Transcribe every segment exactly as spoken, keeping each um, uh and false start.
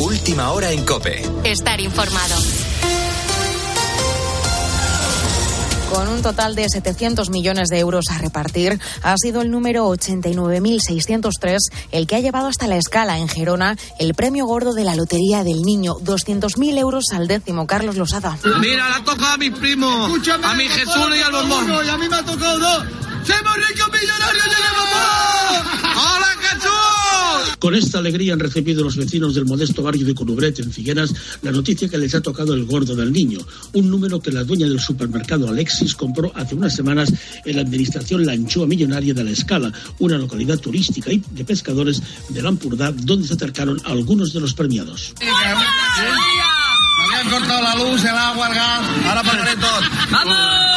Última hora en COPE. Estar informado. Con un total de setecientos millones de euros a repartir, ha sido el número ochenta y nueve mil seiscientos tres el que ha llevado hasta La Escala, en Gerona, el premio gordo de la Lotería del Niño. doscientos mil euros al décimo. Carlos Losada. Mira, le ha tocado a mis primos, Escúchame, a mi Jesús y al bombón. Y a mí me ha tocado dos. ¡Somos ricos millonarios de papá! ¡Hola, Jesús! Con esta alegría han recibido los vecinos del modesto barrio de Conubret, en Figueras, la noticia que les ha tocado el gordo del niño, un número que la dueña del supermercado Alexis compró hace unas semanas en la administración La Anchoa Millonaria de La Escala, una localidad turística y de pescadores de Lampurdá, donde se acercaron algunos de los premiados. Me habían cortado la luz, el agua, el gas, ahora pagaré todo. ¡Vamos!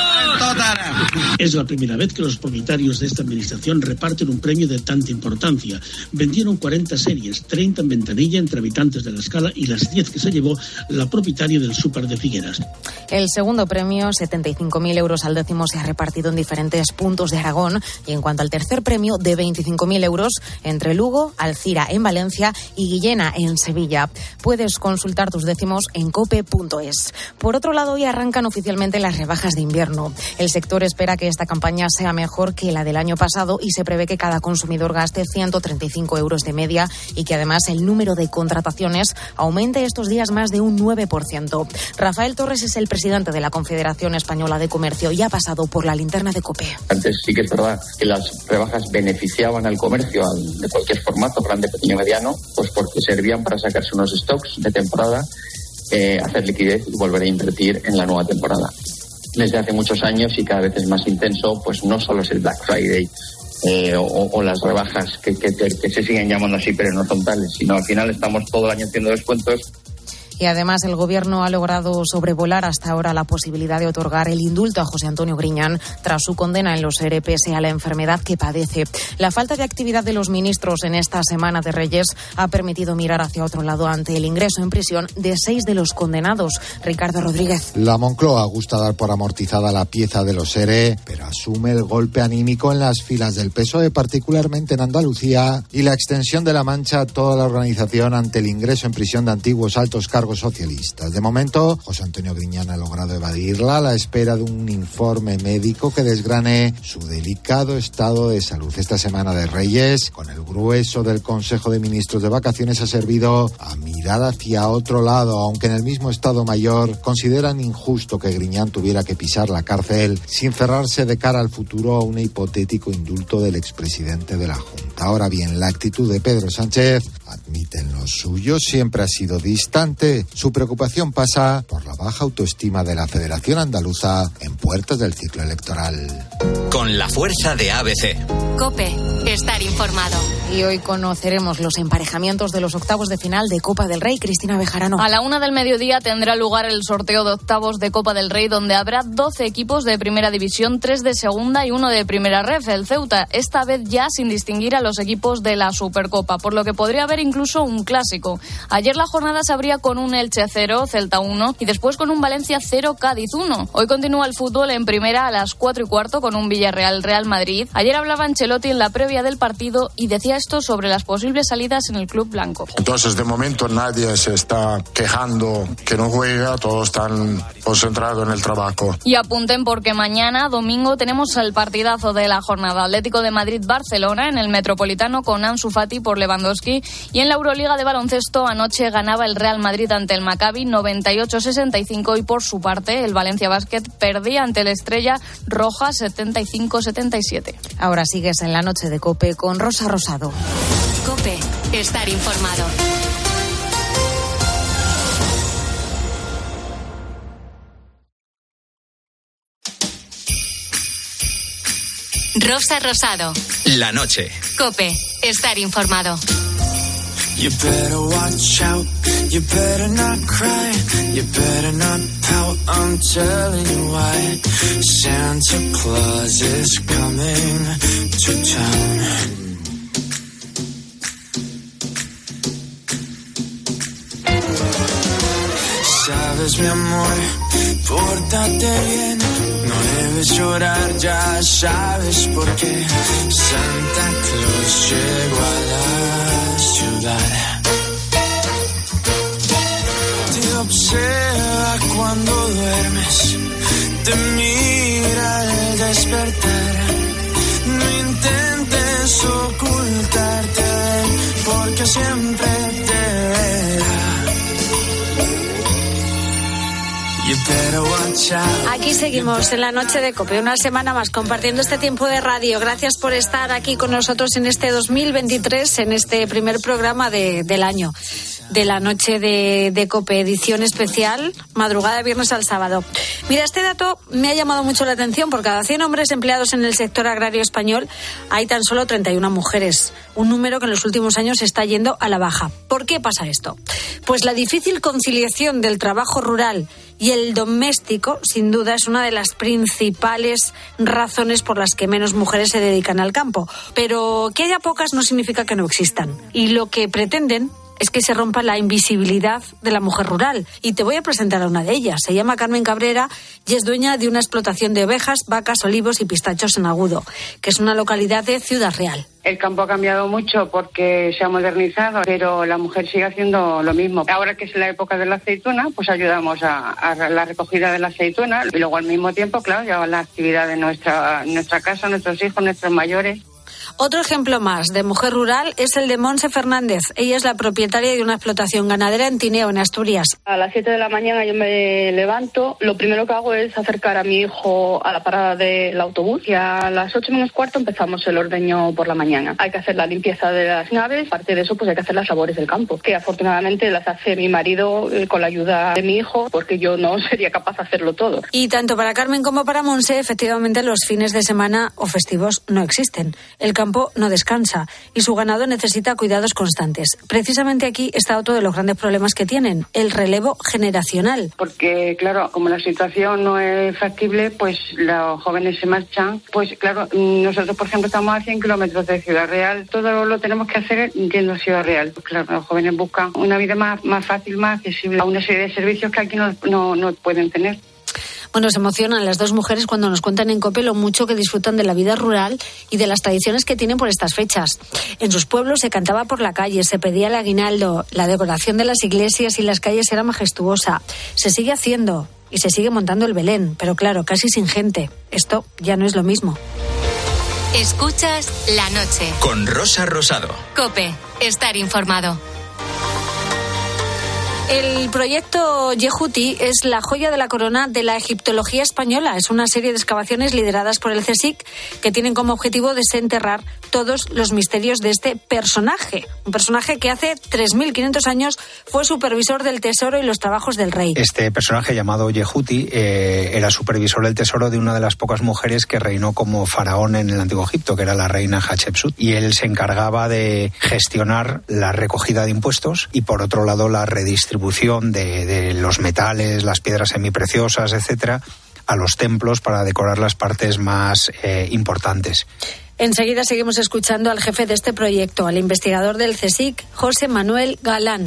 Es la primera vez que los propietarios de esta administración reparten un premio de tanta importancia. Vendieron cuarenta series, treinta en ventanilla entre habitantes de La Escala y las diez que se llevó la propietaria del súper de Figueras. El segundo premio, setenta y cinco mil euros al décimo, se ha repartido en diferentes puntos de Aragón. Y en cuanto al tercer premio, de veinticinco mil euros, entre Lugo, Alcira en Valencia y Guillena en Sevilla. Puedes consultar tus décimos en cope punto es. Por otro lado, hoy arrancan oficialmente las rebajas de invierno. El sector espera que esta campaña sea mejor que la del año pasado y se prevé que cada consumidor gaste ciento treinta y cinco euros de media y que además el número de contrataciones aumente estos días más de un nueve por ciento. Rafael Torres es el presidente de la Confederación Española de Comercio y ha pasado por la linterna de COPE. Antes sí que es verdad que las rebajas beneficiaban al comercio al, de cualquier formato, grande, pequeño, mediano, pues porque servían para sacarse unos stocks de temporada, eh, hacer liquidez y volver a invertir en la nueva temporada. Desde hace muchos años y cada vez es más intenso, pues no solo es el Black Friday eh, o, o las rebajas que, que, que se siguen llamando así, pero no son tales, sino al final estamos todo el año haciendo descuentos. Y además el Gobierno ha logrado sobrevolar hasta ahora la posibilidad de otorgar el indulto a José Antonio Griñán tras su condena en los E R E pese a la enfermedad que padece. La falta de actividad de los ministros en esta semana de Reyes ha permitido mirar hacia otro lado ante el ingreso en prisión de seis de los condenados. Ricardo Rodríguez. La Moncloa gusta dar por amortizada la pieza de los E R E, pero asume el golpe anímico en las filas del P S O E, particularmente en Andalucía, y la extensión de la mancha a toda la organización ante el ingreso en prisión de antiguos altos cargos socialistas. De momento, José Antonio Griñán ha logrado evadirla a la espera de un informe médico que desgrane su delicado estado de salud. Esta semana de Reyes, con el grueso del Consejo de Ministros de vacaciones, ha servido a mirar hacia otro lado, aunque en el mismo Estado Mayor consideran injusto que Griñán tuviera que pisar la cárcel sin cerrarse de cara al futuro a un hipotético indulto del expresidente de la Junta. Ahora bien, la actitud de Pedro Sánchez, admiten los suyos, siempre ha sido distante. Su preocupación pasa por la baja autoestima de la Federación Andaluza en puertas del ciclo electoral. Con la fuerza de A B C. COPE. Estar informado. Y hoy conoceremos los emparejamientos de los octavos de final de Copa del Rey. Cristina Bejarano. A la una del mediodía tendrá lugar el sorteo de octavos de Copa del Rey, donde habrá doce equipos de primera división, tres de segunda y uno de primera ref. El Ceuta, esta vez ya sin distinguir a los equipos de la Supercopa, por lo que podría haber incluso un clásico. Ayer la jornada se abría con un Elche cero, Celta uno y después con un Valencia cero, Cádiz uno. Hoy continúa el fútbol en primera a las cuatro y cuarto con un Villarreal Real Madrid. Ayer hablaba Ancelotti en la previa del partido y decía esto sobre las posibles salidas en el club blanco. Entonces, de momento nadie se está quejando que no juega, todos están concentrados en el trabajo. Y apunten porque mañana, domingo, tenemos el partidazo de la jornada. Atlético de Madrid-Barcelona en el Metropolitano con Ansu Fati por Lewandowski. Y en la Euroliga de baloncesto anoche ganaba el Real Madrid ante el Maccabi noventa y ocho a sesenta y cinco y por su parte el Valencia Basket perdía ante la Estrella Roja setenta y cinco a setenta y siete. Ahora sigues en la noche de COPE con Rosa Rosado. COPE. Estar informado. Rosa Rosado. La noche. COPE. Estar informado. You better watch out, you better not cry, you better not pout, I'm telling you why. Santa Claus is coming to town. Sabes, mi amor, pórtate bien, no debes llorar, ya sabes por qué. Santa Claus llegó a la ciudad. observa cuando duermes, te mira al despertar. No intentes ocultarte, porque siempre te verá. Aquí seguimos en la noche de COPE, una semana más compartiendo este tiempo de radio. Gracias por estar aquí con nosotros en este dos mil veintitrés, en este primer programa de, del año, de la noche de, de COPE, edición especial, madrugada de viernes al sábado. Mira, este dato me ha llamado mucho la atención. Por cada cien hombres empleados en el sector agrario español hay tan solo treinta y una mujeres, un número que en los últimos años está yendo a la baja. ¿Por qué pasa esto? Pues la difícil conciliación del trabajo rural y el doméstico, sin duda, es una de las principales razones por las que menos mujeres se dedican al campo. Pero que haya pocas no significa que no existan. Y lo que pretenden es que se rompa la invisibilidad de la mujer rural. Y te voy a presentar a una de ellas. Se llama Carmen Cabrera y es dueña de una explotación de ovejas, vacas, olivos y pistachos en Agudo, que es una localidad de Ciudad Real. El campo ha cambiado mucho porque se ha modernizado, pero la mujer sigue haciendo lo mismo. Ahora que es la época de la aceituna, pues ayudamos a, a la recogida de la aceituna y luego al mismo tiempo, claro, lleva la actividad de nuestra, nuestra casa, nuestros hijos, nuestros mayores. Otro ejemplo más de mujer rural es el de Monse Fernández. Ella es la propietaria de una explotación ganadera en Tineo, en Asturias. A las siete de la mañana yo me levanto. Lo primero que hago es acercar a mi hijo a la parada del autobús y a las ocho menos cuarto empezamos el ordeño por la mañana. Hay que hacer la limpieza de las naves. Aparte de eso, pues hay que hacer las labores del campo, que afortunadamente las hace mi marido eh, con la ayuda de mi hijo, porque yo no sería capaz de hacerlo todo. Y tanto para Carmen como para Monse, efectivamente, los fines de semana o festivos no existen. El campo no descansa y su ganado necesita cuidados constantes. Precisamente aquí está otro de los grandes problemas que tienen, el relevo generacional. Porque, claro, como la situación no es factible, pues los jóvenes se marchan. Pues, claro, nosotros, por ejemplo, estamos a cien kilómetros de Ciudad Real. Todo lo tenemos que hacer yendo a Ciudad Real. Pues, claro, los jóvenes buscan una vida más, más fácil, más accesible a una serie de servicios que aquí no, no, no pueden tener. Bueno, se emocionan las dos mujeres cuando nos cuentan en COPE lo mucho que disfrutan de la vida rural y de las tradiciones que tienen por estas fechas. En sus pueblos se cantaba por la calle, se pedía el aguinaldo, la decoración de las iglesias y las calles era majestuosa. Se sigue haciendo y se sigue montando el Belén, pero claro, casi sin gente. Esto ya no es lo mismo. Escuchas La Noche. Con Rosa Rosado. COPE, estar informado. El proyecto Yehuti es la joya de la corona de la egiptología española. Es una serie de excavaciones lideradas por el CSIC que tienen como objetivo desenterrar todos los misterios de este personaje. Un personaje que hace tres mil quinientos años fue supervisor del tesoro y los trabajos del rey. Este personaje llamado Yehuti eh, era supervisor del tesoro de una de las pocas mujeres que reinó como faraón en el Antiguo Egipto, que era la reina Hatshepsut. Y él se encargaba de gestionar la recogida de impuestos y, por otro lado, la redistribución De, de los metales, las piedras semipreciosas, etcétera, a los templos para decorar las partes más eh, importantes. Enseguida seguimos escuchando al jefe de este proyecto, al investigador del CSIC, José Manuel Galán.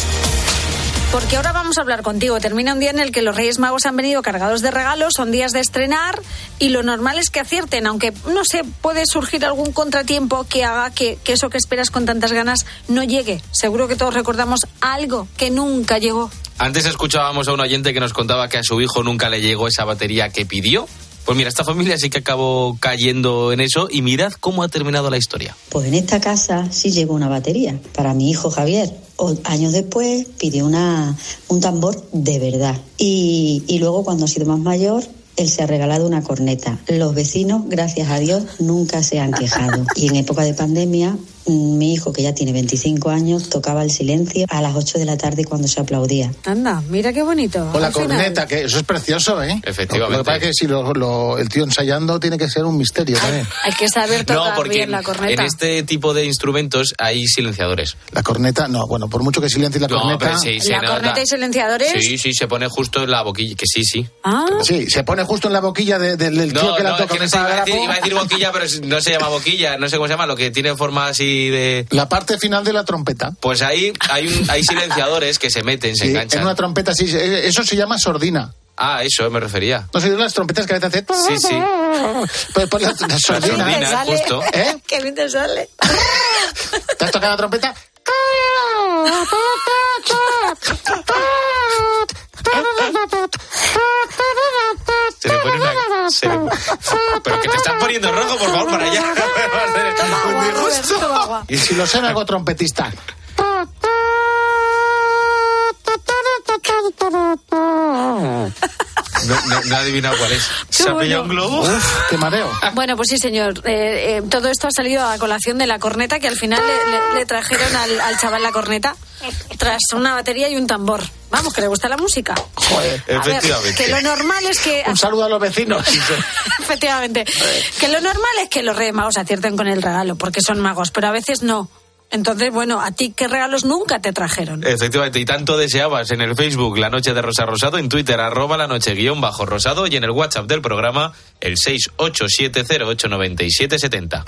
Porque ahora vamos a hablar contigo. Termina un día en el que los Reyes Magos han venido cargados de regalos, son días de estrenar y lo normal es que acierten, aunque, no sé, puede surgir algún contratiempo que haga que, que eso que esperas con tantas ganas no llegue. Seguro que todos recordamos algo que nunca llegó. Antes escuchábamos a un oyente que nos contaba que a su hijo nunca le llegó esa batería que pidió. Pues mira, esta familia sí que acabó cayendo en eso y mirad cómo ha terminado la historia. Pues en esta casa sí llegó una batería para mi hijo Javier. O, años después pidió una, un tambor de verdad. Y, y luego cuando ha sido más mayor, él se ha regalado una corneta. Los vecinos, gracias a Dios, nunca se han quejado. Y en época de pandemia, mi hijo, que ya tiene veinticinco años, tocaba el silencio a las ocho de la tarde cuando se aplaudía. Anda, mira qué bonito. Con la corneta, que eso es precioso, ¿eh? Efectivamente. Lo que pasa es que si lo, lo, el tío ensayando tiene que ser un misterio también. Hay que saber tocar no, porque bien la corneta. En este tipo de instrumentos hay silenciadores. La corneta, no, bueno, por mucho que silencie la no, corneta... Sí, ¿La corneta da... y silenciadores? Sí, sí, se pone justo en la boquilla, que sí, sí. Ah. Sí, se pone justo en la boquilla de, de, del tío no, que la no, toca. Es que no sé, iba, a decir, iba a decir boquilla, pero no se llama boquilla, no sé cómo se llama, lo que tiene forma así de... La parte final de la trompeta. Pues ahí hay, un, hay silenciadores que se meten, se sí, enganchan. En una trompeta, sí, eso se llama sordina. Ah, eso me refería. ¿No sé de las trompetas que a veces hacen? Sí, sí. Pues, pues la, la sordina. La sordina, justo. ¿Eh? Qué bien te sale. ¿Te has tocado la trompeta? poniendo rojo, por favor, para allá. Y si lo sé, me hago trompetista. No, no, no he adivinado cuál es. ¿Se ha pillado un globo? Uf, qué mareo. Bueno, pues sí, señor. Eh, eh, todo esto ha salido a colación de la corneta, que al final le, le, le trajeron al, al chaval la corneta tras una batería y un tambor. Vamos, que le gusta la música. Joder, a ver, que lo normal es que... Un saludo a los vecinos. Efectivamente. Que lo normal es que los Reyes Magos acierten con el regalo, porque son magos, pero a veces no. Entonces, bueno, ¿a ti qué regalos nunca te trajeron? Efectivamente, y tanto deseabas en el Facebook La Noche de Rosa Rosado, en Twitter arroba la noche guión bajo rosado y en el WhatsApp del programa el seis ocho siete cero ocho nueve siete siete cero.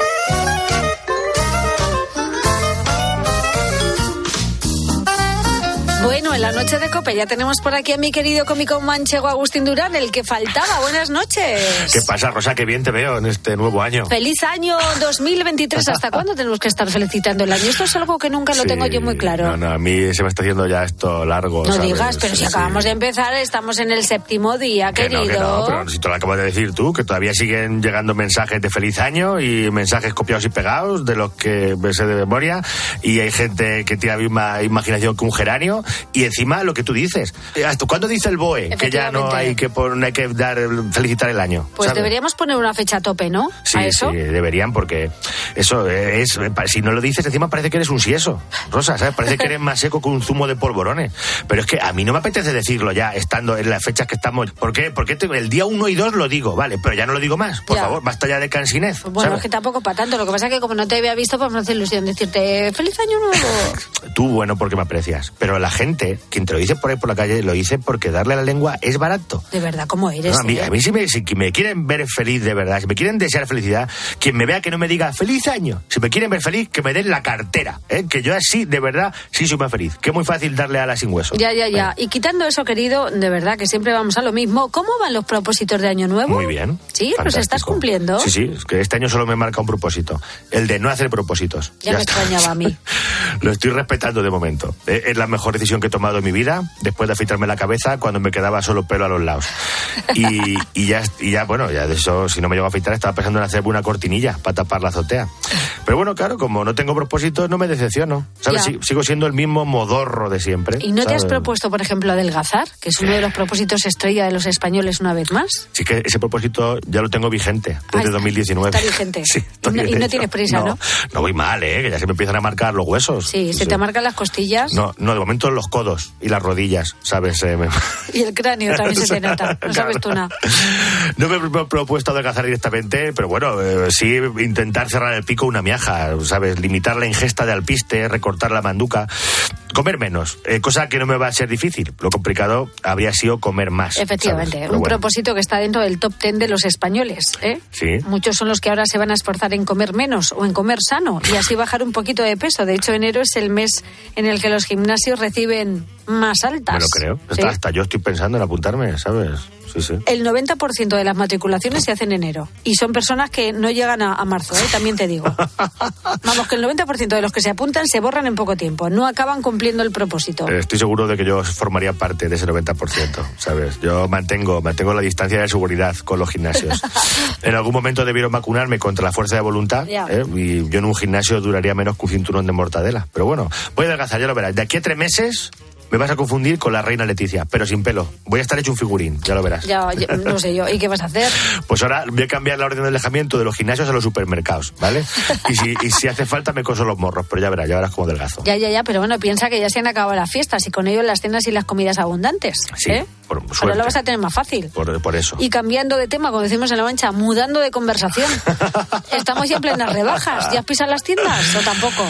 Bueno, en la noche de COPE ya tenemos por aquí a mi querido cómico manchego Agustín Durán, el que faltaba. Buenas noches. ¿Qué pasa, Rosa? Qué bien te veo en este nuevo año. Feliz año dos mil veintitrés. ¿Hasta cuándo tenemos que estar felicitando el año? Esto es algo que nunca lo sí, tengo yo muy claro. No, no, a mí se me está haciendo ya esto largo. No ¿sabes? digas, pero si sí. acabamos de empezar, estamos en el séptimo día, que querido. No, que no, pero si te lo acabas de decir tú, que todavía siguen llegando mensajes de feliz año y mensajes copiados y pegados de los que me sé de memoria, y hay gente que tiene la misma imaginación que un geranio, y encima lo que tú dices. ¿Hasta cuándo dice el B O E que ya no hay que, no hay que dar, felicitar el año? Pues ¿sabes? Deberíamos poner una fecha a tope, ¿no? Sí, ¿A eso? sí, deberían, porque eso es, si no lo dices encima parece que eres un sieso, Rosa, ¿sabes? Parece que eres más seco que un zumo de polvorones. Pero es que a mí no me apetece decirlo ya, estando en las fechas que estamos. ¿Por qué? Porque el día uno y dos lo digo, vale, pero ya no lo digo más, por ya. favor, basta ya de cansinez. Pues bueno, ¿sabes? Es que tampoco para tanto, lo que pasa es que como no te había visto, pues me hace ilusión decirte feliz año nuevo. Tú, bueno, porque me aprecias, pero la gente, quien te lo dice por ahí por la calle, lo dice porque darle a la lengua es barato. De verdad, ¿cómo eres? No, a mí, eh? a mí si, me, si me quieren ver feliz de verdad, si me quieren desear felicidad, quien me vea que no me diga feliz año. Si me quieren ver feliz, que me den la cartera, ¿eh? Que yo así, de verdad, sí soy más feliz. Que es muy fácil darle alas sin hueso. Ya, ya, ya. Bueno. Y quitando eso, querido, de verdad que siempre vamos a lo mismo. ¿Cómo van los propósitos de año nuevo? Muy bien. ¿Sí? Fantástico. ¿Los estás cumpliendo? Sí, sí. Es que este año solo me marca un propósito. El de no hacer propósitos. Ya, ya me está. extrañaba a mí. Lo estoy respetando de momento. Es la mejor decisión que he tomado en mi vida, después de afeitarme la cabeza cuando me quedaba solo pelo a los lados. Y, y, ya, y ya, bueno, ya de eso, si no me llego a afeitar, estaba pensando en hacer una cortinilla para tapar la azotea. Pero bueno, claro, como no tengo propósitos, no me decepciono. ¿Sabes? Sí, sigo siendo el mismo modorro de siempre. ¿Y no ¿sabes? te has propuesto, por ejemplo, adelgazar? Que es uno de los propósitos estrella de los españoles una vez más. Sí, que ese propósito ya lo tengo vigente desde Ay, dos mil diecinueve. Está vigente. Sí, y, no, y no tienes prisa, ¿no? ¿no? No voy mal, ¿eh? Que ya se me empiezan a marcar los huesos. Sí, se sí. te marcan las costillas. No, no, de momento los codos y las rodillas, ¿sabes? Eh, me... Y el cráneo también se te nota. No sabes tú nada. No me he propuesto adelgazar directamente, pero bueno, eh, sí intentar cerrar el pico una miaja, ¿sabes? Limitar la ingesta de alpiste, recortar la manduca, comer menos, eh, cosa que no me va a ser difícil. Lo complicado habría sido comer más. Efectivamente, un bueno. propósito que está dentro del top ten de los españoles, ¿eh? Sí. Muchos son los que ahora se van a esforzar en comer menos o en comer sano y así bajar un poquito de peso. De hecho, enero es el mes en el que los gimnasios reciben más altas. Me lo creo. ¿Sí? Hasta, hasta yo estoy pensando en apuntarme, ¿sabes? Sí, sí. El noventa por ciento de las matriculaciones se hacen en enero. Y son personas que no llegan a, a marzo, ¿eh? También te digo. Vamos, que el noventa por ciento de los que se apuntan se borran en poco tiempo. No acaban cumpliendo el propósito. Estoy seguro de que yo formaría parte de ese noventa por ciento, ¿sabes? Yo mantengo, mantengo la distancia de seguridad con los gimnasios. En algún momento debieron vacunarme contra la fuerza de voluntad, ¿eh? Y yo en un gimnasio duraría menos que un cinturón de mortadela. Pero bueno, voy a adelgazar, ya lo verás. De aquí a tres meses... me vas a confundir con la reina Leticia, pero sin pelo. Voy a estar hecho un figurín, ya lo verás. Ya, ya no sé yo. ¿Y qué vas a hacer? Pues ahora voy a cambiar la orden de alejamiento de los gimnasios a los supermercados, ¿vale? Y si, y si hace falta me coso los morros, pero ya verás, ya verás como delgazo. Ya, ya, ya, pero bueno, piensa que ya se han acabado las fiestas y con ello las cenas y las comidas abundantes. Sí, ¿eh? por suerte. Ahora lo vas a tener más fácil. Por, por eso. Y cambiando de tema, como decimos en La Mancha, mudando de conversación. Estamos ya en plenas rebajas. ¿Ya has pisado las tiendas o tampoco?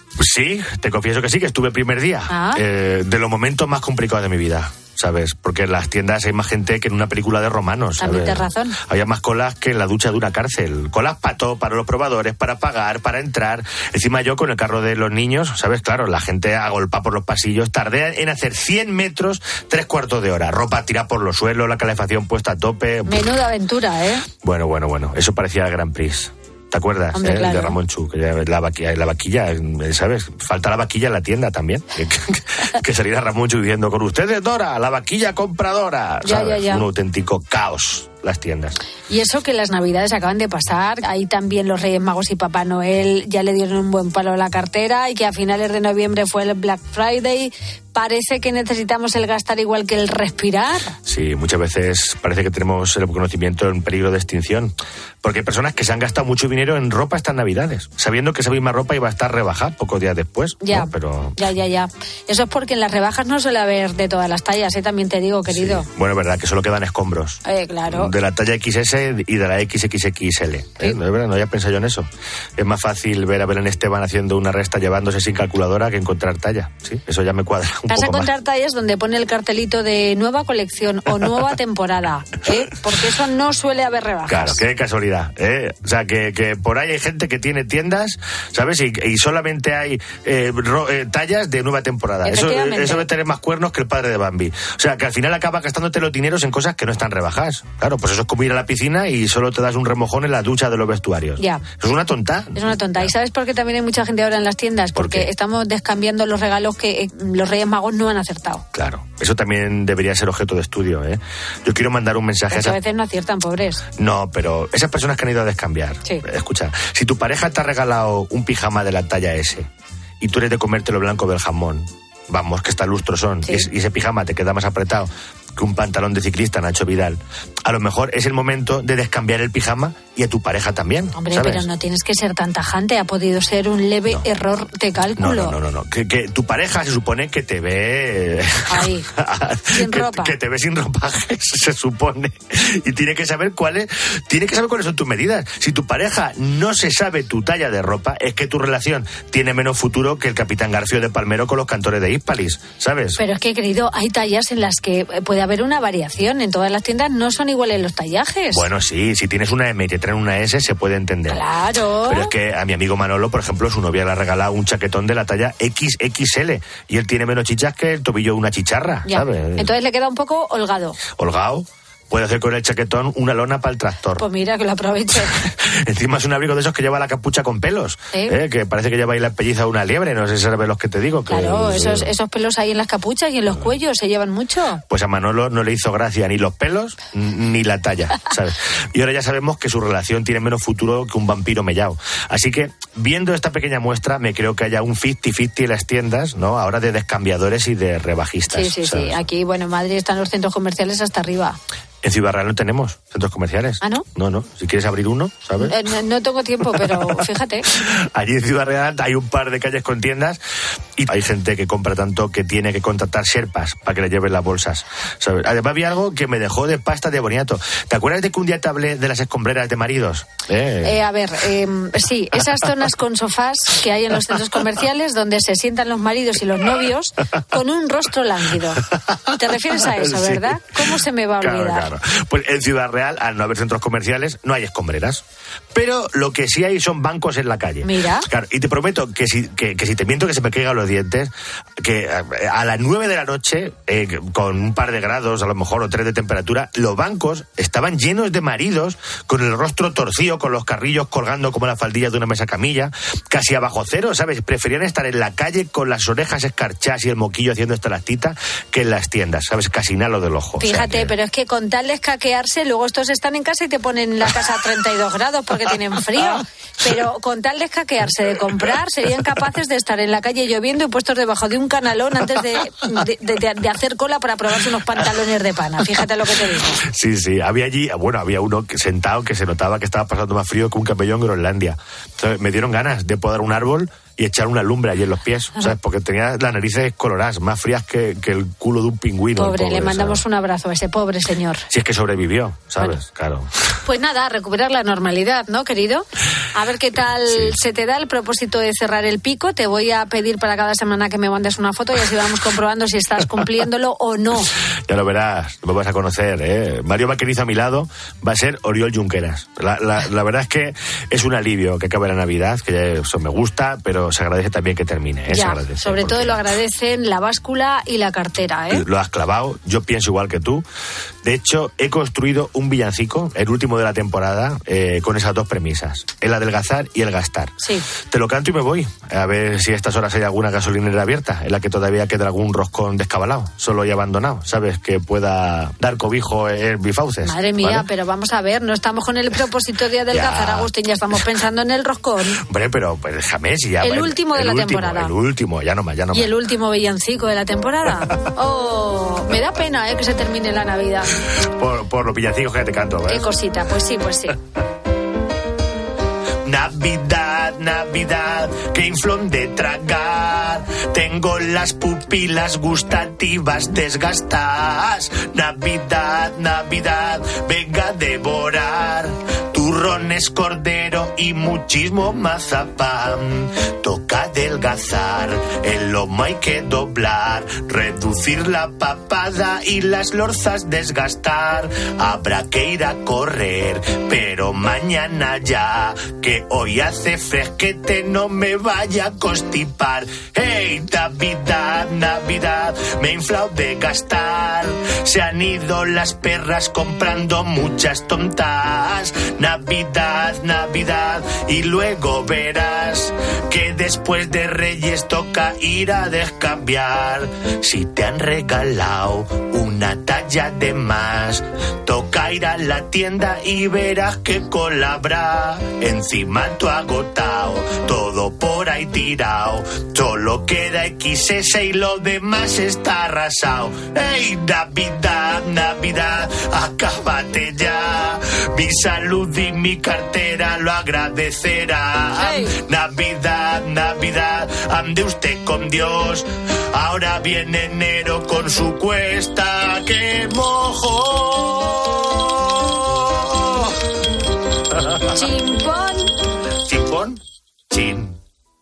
Sí, te confieso que sí, que estuve el primer día. Ah. Eh, de los momentos más complicados de mi vida, ¿sabes? Porque en las tiendas hay más gente que en una película de romanos, ¿sabes? También tienes razón. Había más colas que en la ducha de una cárcel. Colas para todo, para los probadores, para pagar, para entrar. Encima yo con el carro de los niños, ¿sabes? Claro, la gente agolpa por los pasillos. Tardé en hacer cien metros, tres cuartos de hora. Ropa tirada por los suelos, la calefacción puesta a tope. Menuda aventura, ¿eh? Bueno, bueno, bueno. Eso parecía el Grand Prix. ¿Te acuerdas? Hombre, ¿eh? claro. De Ramón Chu, que ya la vaquilla, la vaquilla, ¿sabes? Falta la vaquilla en la tienda también. Que saliera Ramón Chu diciendo, con ustedes, Dora, la vaquilla compradora. Ya, ¿sabes? ya, ya. Un auténtico caos. las tiendas. Y eso que las Navidades acaban de pasar, ahí también los Reyes Magos y Papá Noel ya le dieron un buen palo a la cartera, y que a finales de noviembre fue el Black Friday. Parece que necesitamos el gastar igual que el respirar. Sí, muchas veces parece que tenemos el conocimiento en peligro de extinción, porque hay personas que se han gastado mucho dinero en ropa estas Navidades, sabiendo que esa misma ropa iba a estar rebajada pocos días después. Ya, ¿no? Pero... ya, ya, ya. Eso es porque en las rebajas no suele haber de todas las tallas, ¿eh? También te digo, querido. Sí. Bueno, es verdad que solo quedan escombros. Eh, claro. De la talla equis ese y de la equis equis equis ele. ¿eh? No, es verdad, no había pensado yo en eso. Es más fácil ver a Belén Esteban haciendo una resta llevándose sin calculadora que encontrar talla. Sí, eso ya me cuadra un Vas poco a encontrar más. tallas donde pone el cartelito de nueva colección o nueva temporada, ¿eh? Porque eso no suele haber rebajas. Claro, qué casualidad, ¿eh? O sea, que, que por ahí hay gente que tiene tiendas, ¿sabes? Y, y solamente hay eh, ro, eh, tallas de nueva temporada. Eso, eso debe tener más cuernos que el padre de Bambi. O sea, que al final acabas gastándote los dineros en cosas que no están rebajadas. Claro, pues eso es como ir a la piscina y solo te das un remojón en la ducha de los vestuarios. Ya. Es una tonta. Es una tonta. ¿Y sabes por qué también hay mucha gente ahora en las tiendas? Porque ¿Por estamos descambiando los regalos que eh, los Reyes Magos no han acertado. Claro, eso también debería ser objeto de estudio, ¿eh? Yo quiero mandar un mensaje Porque a esas... a veces no aciertan, pobres. No, pero esas personas que han ido a descambiar. Sí. Escucha, si tu pareja te ha regalado un pijama de la talla ese y tú eres de comerte lo blanco del jamón, vamos, que está lustrosón, sí. y, y ese pijama te queda más apretado que un pantalón de ciclista Nacho Vidal, a lo mejor es el momento de descambiar el pijama y a tu pareja también. Hombre, ¿sabes? pero no tienes que ser tan tajante, ha podido ser un leve no. error de cálculo. No, no, no, no, no. Que, que tu pareja se supone que te ve... Ahí, sin que, ropa. Que te ve sin ropaje, se supone. Y tiene que saber cuáles, tiene que saber cuáles son tus medidas. Si tu pareja no se sabe tu talla de ropa, es que tu relación tiene menos futuro que el Capitán Garfio de Palmero con los cantores de Hispalis, ¿sabes? Pero es que, querido, hay tallas en las que puede haber una variación. En todas las tiendas no son iguales los tallajes. Bueno, sí, si tienes una eme y te traen una ese, se puede entender. Claro. Pero es que a mi amigo Manolo, por ejemplo, su novia le ha regalado un chaquetón de la talla equis equis ele y él tiene menos chichas que el tobillo de una chicharra, ya. ¿sabes? Entonces le queda un poco holgado. Holgado. Puede hacer con el chaquetón una lona para el tractor. Pues mira, que lo aproveche. Encima es un abrigo de esos que lleva la capucha con pelos. ¿Sí? ¿eh? Que parece que lleva ahí la pelliza de una liebre. No sé si sabes los que te digo. Que claro, es, esos, esos pelos ahí en las capuchas y en los cuellos se llevan mucho. Pues a Manolo no le hizo gracia ni los pelos ni la talla, ¿sabes? Y ahora ya sabemos que su relación tiene menos futuro que un vampiro mellao. Así que, viendo esta pequeña muestra, me creo que haya un cincuenta cincuenta en las tiendas, ¿no? Ahora de descambiadores y de rebajistas. Sí, sí, ¿sabes? sí. Aquí, bueno, en Madrid están los centros comerciales hasta arriba. En Ciudad Real no tenemos centros comerciales. ¿Ah, no? No, no. Si quieres abrir uno, ¿sabes? Eh, no, no tengo tiempo, pero fíjate. Allí en Ciudad Real hay un par de calles con tiendas y hay gente que compra tanto que tiene que contratar sherpas para que le lleven las bolsas, ¿sabes? Además había algo que me dejó de pasta de boniato. ¿Te acuerdas de que un día te hablé de las escombreras de maridos? Eh, eh a ver, eh, sí, esas zonas con sofás que hay en los centros comerciales donde se sientan los maridos y los novios con un rostro lánguido. ¿Te refieres a eso, sí. verdad? ¿Cómo se me va a olvidar? Claro, claro. Pues en Ciudad Real, al no haber centros comerciales, no hay escombreras. Pero lo que sí hay son bancos en la calle. Mira. Claro, y te prometo que si, que, que si te miento que se me caigan los dientes, que a las nueve de la noche, eh, con un par de grados, a lo mejor, o tres de temperatura, los bancos estaban llenos de maridos, con el rostro torcido, con los carrillos colgando como las faldillas de una mesa camilla, casi a bajo cero, ¿sabes? Preferían estar en la calle con las orejas escarchadas y el moquillo haciendo estalactita que en las tiendas, ¿sabes? Casi nada del ojo. Fíjate, o sea que... pero es que con tal de escaquearse, luego estos están en casa y te ponen la casa a treinta y dos grados porque tienen frío. Pero con tal de escaquearse, de comprar, serían capaces de estar en la calle lloviendo y puestos debajo de un canalón antes de, de, de, de hacer cola para probarse unos pantalones de pana. Fíjate lo que te digo. Sí, sí. Había allí, bueno, había uno que, sentado que se notaba que estaba pasando más frío que un camello en Groenlandia. Entonces, me dieron ganas de podar un árbol y echar una lumbre allí en los pies, ¿sabes? Porque tenía las narices coloradas, más frías que, que el culo de un pingüino. Pobre, pobre, le mandamos ¿sabes? Un abrazo a ese pobre señor. Si es que sobrevivió, ¿sabes? Bueno. Claro. Pues nada, a recuperar la normalidad, ¿no, querido? A ver qué tal sí. se te da el propósito de cerrar el pico. Te voy a pedir para cada semana que me mandes una foto y así vamos comprobando si estás cumpliéndolo o no. Ya lo verás, me vas a conocer, ¿eh? Mario Vaquerizo a mi lado va a ser Oriol Junqueras. La, la, la verdad es que es un alivio que acabe la Navidad, que ya eso me gusta, pero se agradece también que termine. ¿eh? Ya, se agradece, sobre todo lo agradecen la báscula y la cartera, ¿eh? Lo has clavado, yo pienso igual que tú. De hecho, he construido un villancico, el último de la temporada, eh, con esas dos premisas, el adelgazar y el gastar. Sí. Te lo canto y me voy, a ver si a estas horas hay alguna gasolinera abierta, en la que todavía queda algún roscón descabalado, solo y abandonado, ¿sabes? Que pueda dar cobijo en bifauces. Madre mía, ¿vale? Pero vamos a ver, no estamos con el propósito de adelgazar, Agustín, ya estamos pensando en el roscón. Hombre, pero pues, déjame, si ya... El el, último de el la último, temporada. El último, ya no más, ya no más. Y el último villancico de la temporada. Oh, me da pena, ¿eh? Que se termine la Navidad. Por, por los villancicos que te canto, ¿ves? Qué cosita, pues sí, pues sí. Navidad, Navidad, que inflón de tragar. Tengo las pupilas gustativas desgastadas. Navidad, Navidad, venga a devorar. Turrones, cordero y muchísimo mazapán. Toca adelgazar, el lomo hay que doblar. Reducir la papada y las lorzas desgastar. Habrá que ir a correr, pero mañana ya. Que hoy hace fresquete, no me vaya a constipar. Hey, Navidad, Navidad, me he inflado de gastar. Se han ido las perras comprando muchas tontas. Navidad, Navidad, y luego verás que después de Reyes toca ir a descambiar. Si te han regalado una talla de más, toca ir a la tienda y verás que cola habrá. Encima tú agotado, todo por ahí tirado. Solo queda equis ese y lo demás está arrasado. ¡Ey, Navidad, Navidad, acábate ya! Mi salud y mi cartera lo agradecerá. Hey. Navidad, Navidad, ande usted con Dios. Ahora viene enero con su cuesta que mojo. Chimpón. Chimpón. Chimpón.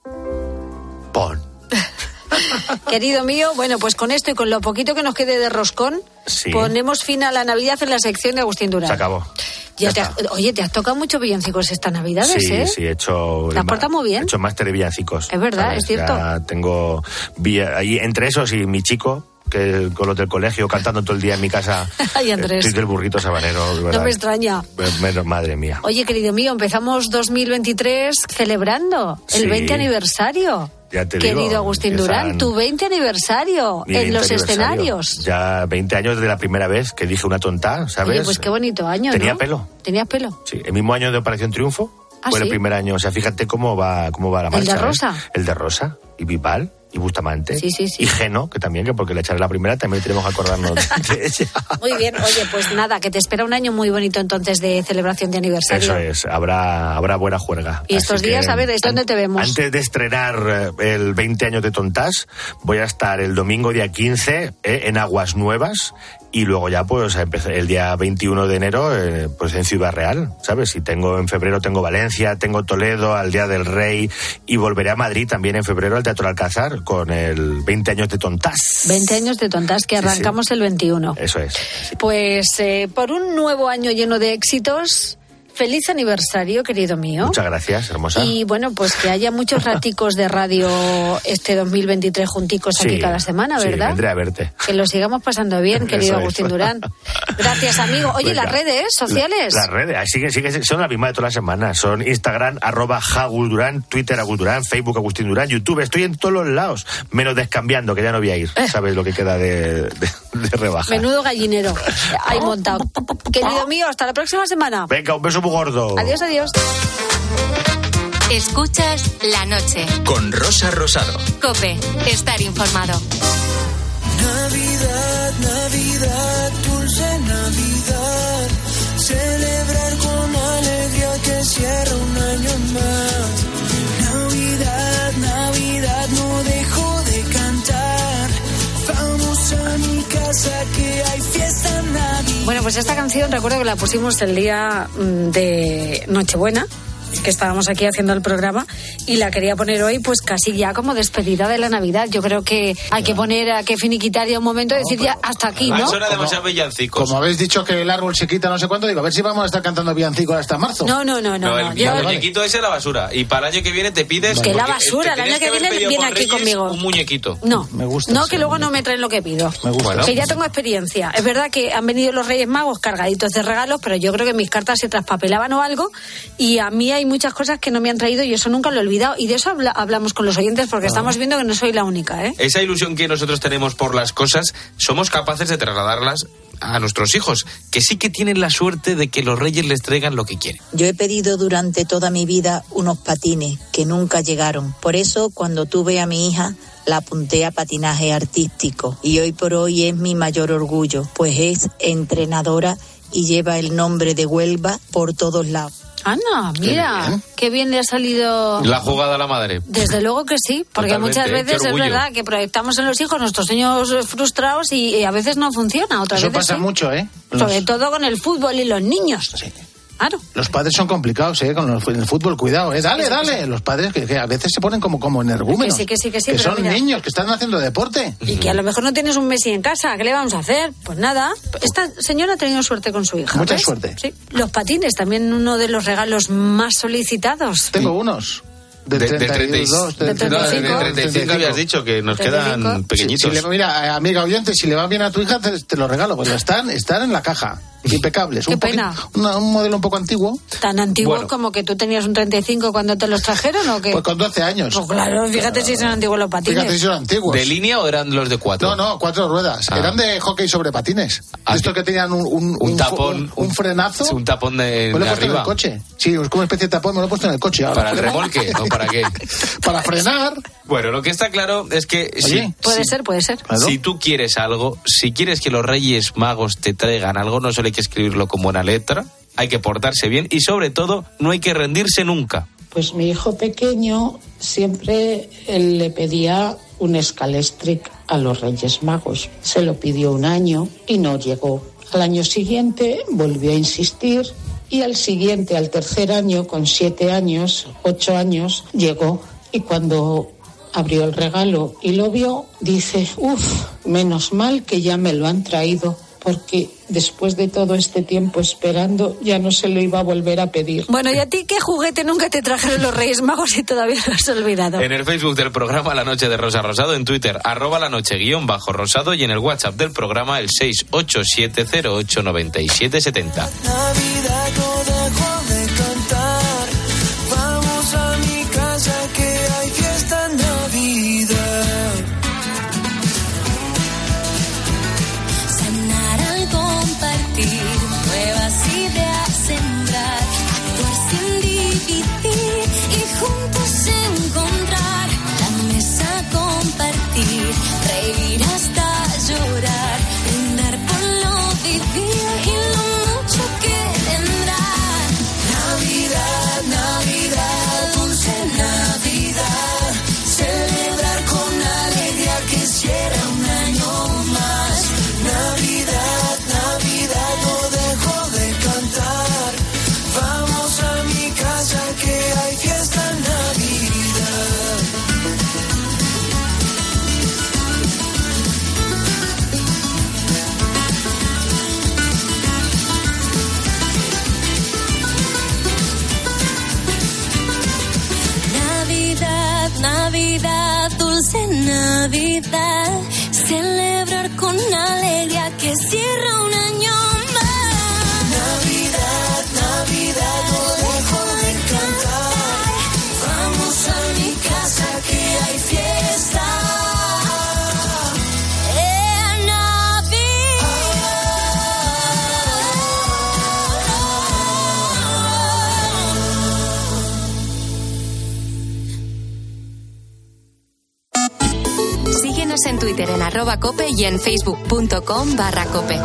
Querido mío, bueno, pues con esto y con lo poquito que nos quede de roscón, sí, ponemos fin a la Navidad en la sección de Agustín Durán. Se acabó. Ya te has, oye, te has tocado mucho villancicos esta Navidad, sí, ¿eh? Sí, he hecho... ¿Te has portado muy bien? He hecho máster de villancicos. Es verdad, ¿sabes? Es cierto. Ya tengo... Ahí, entre esos y mi chico, que con los del colegio, cantando todo el día en mi casa. Ay, Andrés. Estoy del burrito sabanero. No me extraña. Madre mía. Oye, querido mío, empezamos dos mil veintitrés celebrando el sí. veinte aniversario. Ya te Querido digo, Agustín Durán, tu veinte aniversario en veinte los aniversario. escenarios. Ya veinte años de la primera vez que dije una tonta, ¿sabes? Oye, pues qué bonito año, Tenía ¿no? pelo. ¿Tenías pelo? Sí, el mismo año de Operación Triunfo. ¿Ah, fue sí? El primer año, o sea, fíjate cómo va, cómo va la marcha. ¿El de Rosa? ¿eh? El de Rosa y Vival. Y Bustamante. Sí, sí, sí. Y Geno, que también, que porque le echaré la primera, también tenemos que acordarnos de ella. Muy bien, oye, pues nada, que te espera un año muy bonito entonces de celebración de aniversario. Eso es, habrá, habrá buena juerga. Y estos Así días, que, a ver, ¿dónde te vemos? Antes de estrenar el veinte años de Tontas, voy a estar el domingo día quince eh, en Aguas Nuevas. Y luego ya, pues, el día veintiuno de enero, eh, pues en Ciudad Real, ¿sabes? Y tengo, en febrero tengo Valencia, tengo Toledo, al Día del Rey, y volveré a Madrid también en febrero al Teatro Alcázar con el veinte años de Tontas. veinte años de Tontas, que arrancamos sí, sí. el veintiuno. Eso es. Sí. Pues, eh, por un nuevo año lleno de éxitos... Feliz aniversario, querido mío. Muchas gracias, hermosa. Y bueno, pues que haya muchos raticos de radio este dos mil veintitrés junticos aquí sí, cada semana, ¿verdad? Sí, vendré a verte. Que lo sigamos pasando bien, querido Agustín Durán. Gracias, amigo. Oye, Venga. Las redes sociales. La, las redes, sigue, sigue, son las mismas de todas las semanas. Son Instagram, arroba Agus Durán, Twitter Agus Durán, Facebook Agustín Durán, YouTube. Estoy en todos los lados, menos Descambiando, que ya no voy a ir. Eh. ¿Sabes lo que queda de, de, de rebaja? Menudo gallinero. Ahí montado. Querido mío, hasta la próxima semana. Venga, un beso muy gordo. Adiós, adiós. Escuchas La Noche. Con Rosa Rosado. COPE. Estar informado. Navidad, Navidad, dulce Navidad. Celebrar con alegría que cierra un año más. Navidad, Navidad, no dejo de cantar. Vamos a mi casa que hay fiesta Navidad. Bueno, pues esta canción recuerdo que la pusimos el día de Nochebuena que estábamos aquí haciendo el programa y la quería poner hoy pues casi ya como despedida de la Navidad. Yo creo que hay que poner, a que finiquitar ya un momento y decir ya hasta aquí, ¿no? Eso era demasiado villancicos. Como habéis dicho que el árbol se quita no sé cuánto, digo, a ver si vamos a estar cantando villancicos hasta marzo. No, no, no, no. No, no, el, yo... el muñequito ese es la basura. Y para el año que viene te pides... Que la basura, el año que viene viene aquí conmigo. Un muñequito. No, me gusta. No, que luego no me traen lo que pido. Me gusta. Bueno. Que ya tengo experiencia. Es verdad que han venido los Reyes Magos cargaditos de regalos, pero yo creo que mis cartas se traspapelaban o algo, y a mí hay muchas cosas que no me han traído y eso nunca lo he olvidado. Y de eso habla, hablamos con los oyentes porque ah. estamos viendo que no soy la única, ¿eh? Esa ilusión que nosotros tenemos por las cosas, somos capaces de trasladarlas a nuestros hijos, que sí que tienen la suerte de que los Reyes les traigan lo que quieren. Yo he pedido durante toda mi vida unos patines que nunca llegaron. Por eso, cuando tuve a mi hija, la apunté a patinaje artístico y hoy por hoy es mi mayor orgullo, pues es entrenadora y lleva el nombre de Huelva por todos lados. Ana, mira, qué bien. qué bien le ha salido... La jugada a la madre. Desde luego que sí, porque Totalmente. muchas veces es verdad que proyectamos en los hijos nuestros sueños frustrados y, y a veces no funciona. Otras Eso veces pasa sí. mucho, ¿eh? Los... Sobre todo con el fútbol y los niños. Sí. Claro. Los padres son complicados, ¿eh? Con el, el fútbol, cuidado, ¿eh? Dale, dale. Los padres que, que a veces se ponen como, como energúmenos. Que sí, que sí, que sí. Que pero son mira, niños, que están haciendo deporte. Y que a lo mejor no tienes un Messi en casa. ¿Qué le vamos a hacer? Pues nada. Esta señora ha tenido suerte con su hija. Mucha ¿ves? suerte. Sí. Los patines, también uno de los regalos más solicitados. Tengo unos. De, de treinta y dos, de treinta y cinco. No, de treinta y cinco habías dicho que nos quedan pequeñitos. Si, si le, mira, amiga oyente, si le va bien a tu hija, te, te lo regalo, porque están, están en la caja. Impecables. Qué un pena. Poquito, una, un modelo un poco antiguo. ¿Tan antiguo bueno. como que tú tenías un treinta y cinco cuando te los trajeron o qué? Pues con doce años. Pues claro, fíjate claro. si son antiguos los patines. Fíjate si son antiguos. ¿De línea o eran los de cuatro? No, no, cuatro ruedas. Ah. Eran de hockey sobre patines. Ah, estos que tenían un, un, un, un tapón. Un, un frenazo. Un tapón de, me lo he de puesto arriba. en el coche. Sí, es como una especie de tapón, me lo he puesto en el coche ahora. ¿Para el remolque o para qué? Para frenar. Bueno, lo que está claro es que... Oye, si, puede si, ser, puede ser. ¿Claro? Si tú quieres algo, si quieres que los Reyes Magos te traigan algo, no solo hay que escribirlo con buena letra, hay que portarse bien y sobre todo no hay que rendirse nunca. Pues mi hijo pequeño siempre él le pedía un Scalestric a los Reyes Magos. Se lo pidió un año y no llegó. Al año siguiente volvió a insistir y al siguiente, al tercer año, con siete años, ocho años, llegó. Y cuando abrió el regalo y lo vio, dice, uff, menos mal que ya me lo han traído, porque después de todo este tiempo esperando ya no se lo iba a volver a pedir. Bueno, ¿y a ti qué juguete nunca te trajeron los Reyes Magos y todavía lo has olvidado? En el Facebook del programa La Noche de Rosa Rosado, en Twitter, arroba la noche guión bajo rosado y en el WhatsApp del programa el seis ocho siete cero ocho nueve siete siete cero. Navidad no dejo de cantar, vamos a mi casa que hay fiesta en Navidad. Nuevas ideas sembrar, actuar sin dividir y juntos encontrar la mesa compartir, reír hasta llorar, brindar por lo vivido y lo mucho que vendrá. Navidad, Navidad, dulce Navidad, celebrar con alegría que quisiera un año más. Navidad, Navidad, no dejo de cantar. Vamos a mi casa que hay fiesta en Navidad. Navidad, Navidad, dulce Navidad, celebrar con alegría que cierra un año más. Navidad, Navidad, no dejo de cantar. Vamos a mi casa que hay fiesta. En Navidad. Síguenos en Twitter en arroba cope y en facebook.com barra cope.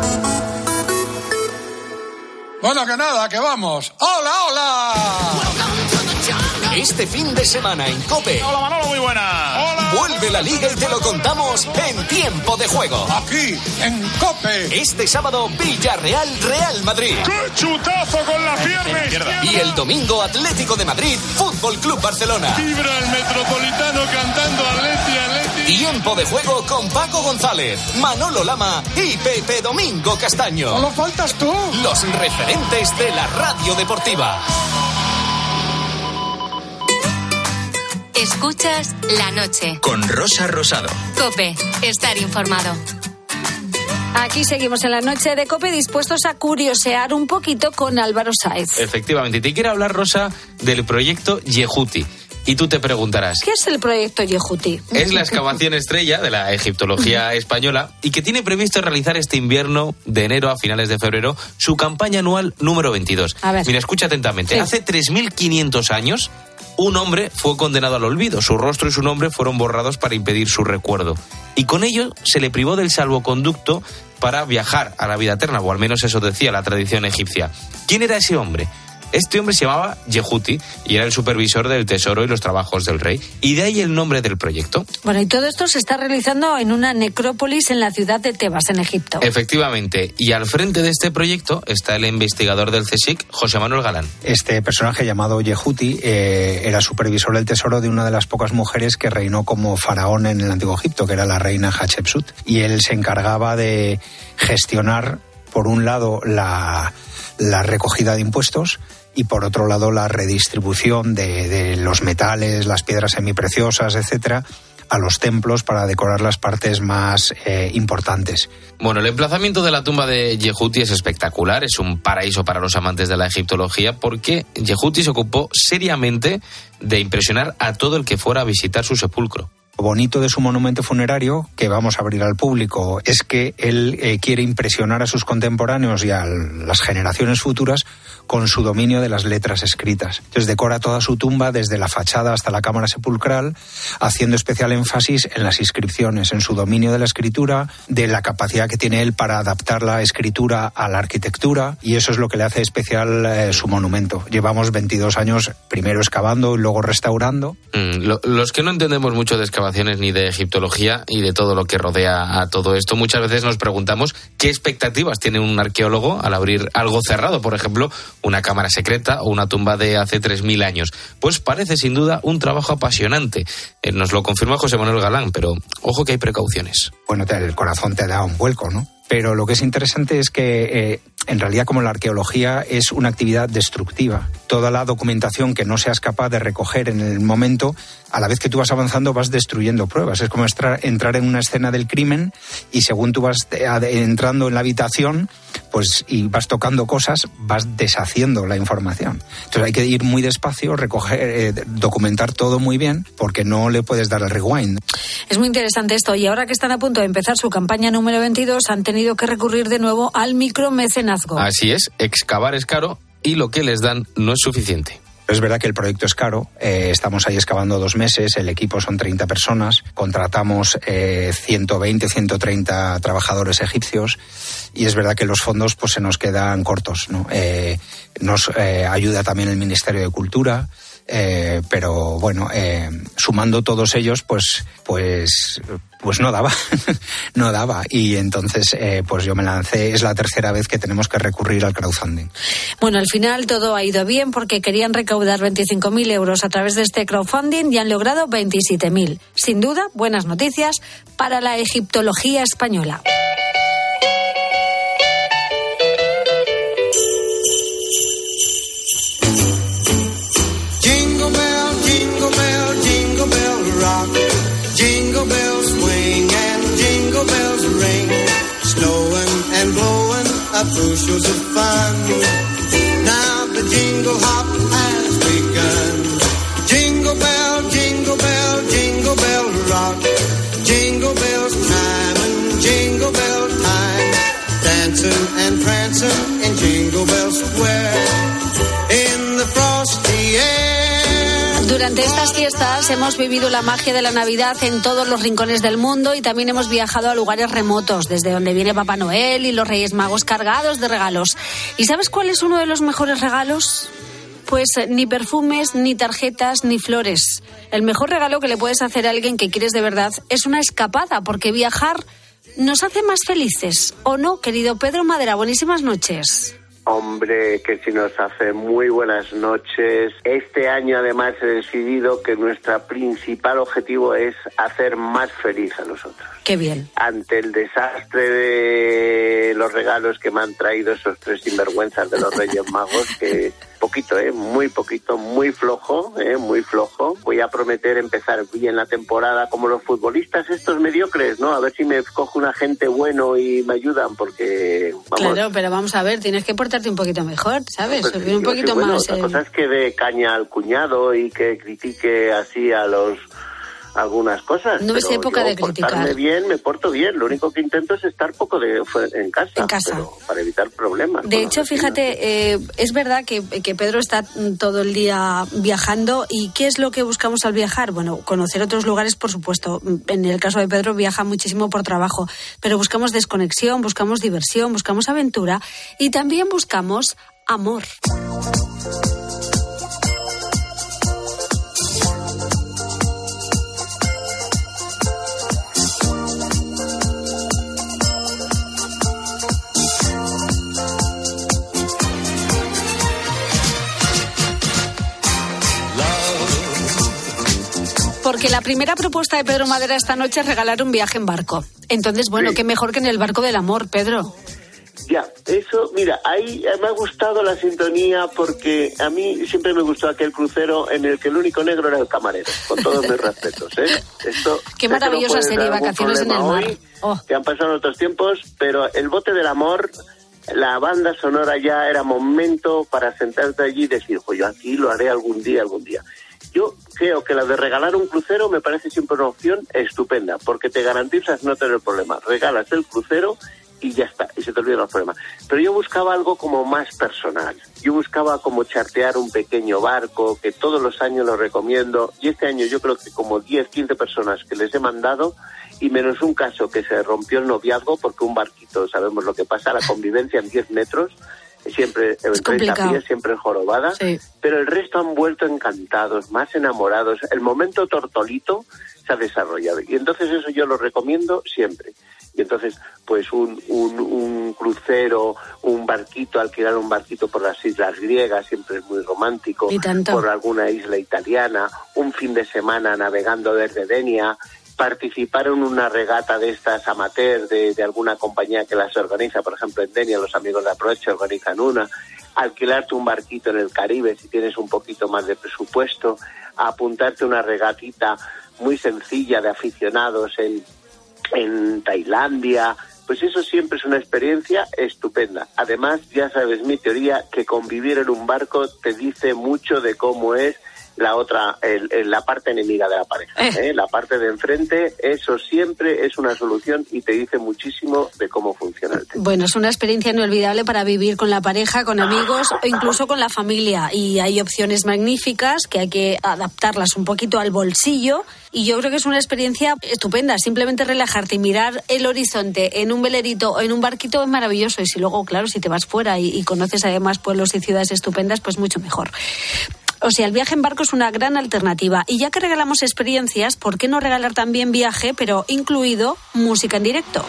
Bueno, que nada, que vamos. ¡Hola, hola! Este fin de semana en COPE. Hola, Manolo, muy buena. ¡Hola! Vuelve la Liga y te lo contamos en Tiempo de Juego. Aquí, en COPE. Este sábado, Villarreal, Real Madrid. ¡Qué chutazo con la pierna izquierda! Y el domingo, Atlético de Madrid, Fútbol Club Barcelona. Vibra el Metropolitano cantando Atleti, Atleti. Tiempo de Juego con Paco González, Manolo Lama y Pepe Domingo Castaño. ¡Solo faltas tú! Los referentes de la radio deportiva. Escuchas La Noche. Con Rosa Rosado. COPE. Estar informado. Aquí seguimos en La Noche de COPE, dispuestos a curiosear un poquito con Álvaro Sáez. Efectivamente. Y te quiero hablar, Rosa, del proyecto Yehuti. Y tú te preguntarás, ¿qué es el proyecto Yehuti? Es la excavación estrella de la egiptología española y que tiene previsto realizar este invierno, de enero a finales de febrero, su campaña anual número veintidós. A ver. Mira, escucha atentamente. Sí. Hace tres mil quinientos años, un hombre fue condenado al olvido. Su rostro y su nombre fueron borrados para impedir su recuerdo. Y con ello se le privó del salvoconducto para viajar a la vida eterna, o al menos eso decía la tradición egipcia. ¿Quién era ese hombre? Este hombre se llamaba Yehuti y era el supervisor del tesoro y los trabajos del rey. Y de ahí el nombre del proyecto. Bueno, y todo esto se está realizando en una necrópolis en la ciudad de Tebas, en Egipto. Efectivamente. Y al frente de este proyecto está el investigador del CSIC, José Manuel Galán. Este personaje llamado Yehuti eh, era supervisor del tesoro de una de las pocas mujeres que reinó como faraón en el Antiguo Egipto, que era la reina Hatshepsut. Y él se encargaba de gestionar, por un lado, la, la recogida de impuestos, y por otro lado la redistribución de, de los metales, las piedras semipreciosas, etcétera, a los templos para decorar las partes más eh, importantes. Bueno, el emplazamiento de la tumba de Yehuti es espectacular, es un paraíso para los amantes de la egiptología, porque Yehuti se ocupó seriamente de impresionar a todo el que fuera a visitar su sepulcro. Lo bonito de su monumento funerario, que vamos a abrir al público, es que él eh, quiere impresionar a sus contemporáneos y a las generaciones futuras con su dominio de las letras escritas. Entonces decora toda su tumba desde la fachada hasta la cámara sepulcral, haciendo especial énfasis en las inscripciones, en su dominio de la escritura, de la capacidad que tiene él para adaptar la escritura a la arquitectura, y eso es lo que le hace especial eh, su monumento. Llevamos veintidós años primero excavando y luego restaurando. Mm, lo, los que no entendemos mucho de excavaciones ni de egiptología y de todo lo que rodea a todo esto, muchas veces nos preguntamos qué expectativas tiene un arqueólogo al abrir algo cerrado, por ejemplo, una cámara secreta o una tumba de hace tres mil años. Pues parece sin duda un trabajo apasionante. Eh, nos lo confirma José Manuel Galán, pero ojo que hay precauciones. Bueno, te, el corazón te da un vuelco, ¿no? Pero lo que es interesante es que, eh, en realidad, como la arqueología es una actividad destructiva, toda la documentación que no seas capaz de recoger en el momento, a la vez que tú vas avanzando vas destruyendo pruebas. Es como estra, entrar en una escena del crimen y según tú vas entrando en la habitación, pues y vas tocando cosas, vas deshaciendo la información. Entonces hay que ir muy despacio, recoger, eh, documentar todo muy bien, porque no le puedes dar el rewind. Es muy interesante esto, y ahora que están a punto de empezar su campaña número veintidós, han tenido que recurrir de nuevo al micromecenazgo. Así es, excavar es caro y lo que les dan no es suficiente. Es verdad que el proyecto es caro, eh, estamos ahí excavando dos meses, el equipo son treinta personas, contratamos eh, ciento veinte, ciento treinta trabajadores egipcios, y es verdad que los fondos pues se nos quedan cortos, ¿no? Eh, nos eh, ayuda también el Ministerio de Cultura, eh, pero bueno, eh, sumando todos ellos, pues, pues, pues no daba, no daba, y entonces eh, pues yo me lancé. Es la tercera vez que tenemos que recurrir al crowdfunding. Bueno, al final todo ha ido bien porque querían recaudar veinticinco mil euros a través de este crowdfunding y han logrado veintisiete mil. Sin duda, buenas noticias para la egiptología española. Jingle bells swing and jingle bells ring, snowing and blowing up bushels of fun. Now the jingle hop has begun. Jingle bell, jingle bell, jingle bell rock. Jingle bells chime and jingle bell time, dancing and prancing in Jingle Bell Square in the frosty air. Durante estas fiestas hemos vivido la magia de la Navidad en todos los rincones del mundo y también hemos viajado a lugares remotos, desde donde viene Papá Noel y los Reyes Magos cargados de regalos. ¿Y sabes cuál es uno de los mejores regalos? Pues ni perfumes, ni tarjetas, ni flores. El mejor regalo que le puedes hacer a alguien que quieres de verdad es una escapada, porque viajar nos hace más felices. ¿O no, querido Pedro Madera? Buenísimas noches. Hombre, que si nos hace muy buenas noches. Este año además he decidido que nuestro principal objetivo es hacer más feliz a nosotros. Qué bien. Ante el desastre de los regalos que me han traído esos tres sinvergüenzas de los Reyes Magos, que poquito, eh, muy poquito, muy flojo, eh, muy flojo. Voy a prometer empezar bien la temporada como los futbolistas estos mediocres, ¿no? A ver si me cojo un agente bueno y me ayudan, porque vamos. Claro, pero vamos a ver, tienes que portarte un poquito mejor, ¿sabes? Pues, Subir un poquito sí, bueno, más. Otra eh... cosa es que dé caña al cuñado y que critique así a los algunas cosas. No es pero época yo, de criticar. Portarme bien, me porto bien. Lo único que intento es estar poco de en casa. En casa. Pero para evitar problemas. De hecho, fíjate, eh, es verdad que, que Pedro está todo el día viajando. ¿Y qué es lo que buscamos al viajar? Bueno, conocer otros lugares, por supuesto. En el caso de Pedro, viaja muchísimo por trabajo. Pero buscamos desconexión, buscamos diversión, buscamos aventura y también buscamos amor. Porque la primera propuesta de Pedro Madera esta noche es regalar un viaje en barco. Entonces, bueno, sí. Qué mejor que en el barco del amor, Pedro. Ya, eso, mira, ahí me ha gustado la sintonía porque a mí siempre me gustó aquel crucero en el que el único negro era el camarero, con todos mis respetos, ¿eh? Esto, qué maravillosa serie, Vacaciones en el mar. Hoy, oh. Que han pasado en otros tiempos, pero el bote del amor, la banda sonora ya era momento para sentarte allí y decir, pues yo aquí lo haré algún día, algún día. Yo creo que la de regalar un crucero me parece siempre una opción estupenda, porque te garantizas no tener problemas. Regalas el crucero y ya está, y se te olvidan los problemas. Pero yo buscaba algo como más personal. Yo buscaba como chartear un pequeño barco, que todos los años lo recomiendo, y este año yo creo que como diez, quince personas que les he mandado, y menos un caso que se rompió el noviazgo, porque un barquito, sabemos lo que pasa, la convivencia en diez metros, siempre en treinta pies, siempre jorobada, sí. Pero el resto han vuelto encantados, más enamorados. El momento tortolito se ha desarrollado y entonces eso yo lo recomiendo siempre. Y entonces, pues un, un, un crucero, un barquito, alquilar un barquito por las islas griegas, siempre es muy romántico, por alguna isla italiana, un fin de semana navegando desde Denia, participar en una regata de estas amateur de, de alguna compañía que las organiza, por ejemplo en Denia los amigos de Aproche organizan una, alquilarte un barquito en el Caribe si tienes un poquito más de presupuesto, apuntarte una regatita muy sencilla de aficionados en, en Tailandia, pues eso siempre es una experiencia estupenda. Además, ya sabes mi teoría, que convivir en un barco te dice mucho de cómo es la otra, el, el, la parte enemiga de la pareja, ¿eh? ¿eh? La parte de enfrente, eso siempre es una solución y te dice muchísimo de cómo funciona el tema. Bueno, es una experiencia inolvidable para vivir con la pareja, con amigos o incluso con la familia, y hay opciones magníficas que hay que adaptarlas un poquito al bolsillo, y yo creo que es una experiencia estupenda. Simplemente relajarte y mirar el horizonte en un velerito o en un barquito es maravilloso, y si luego, claro, si te vas fuera y, y conoces además pueblos y ciudades estupendas, pues mucho mejor. O sea, el viaje en barco es una gran alternativa. Y ya que regalamos experiencias, ¿por qué no regalar también viaje, pero incluido música en directo?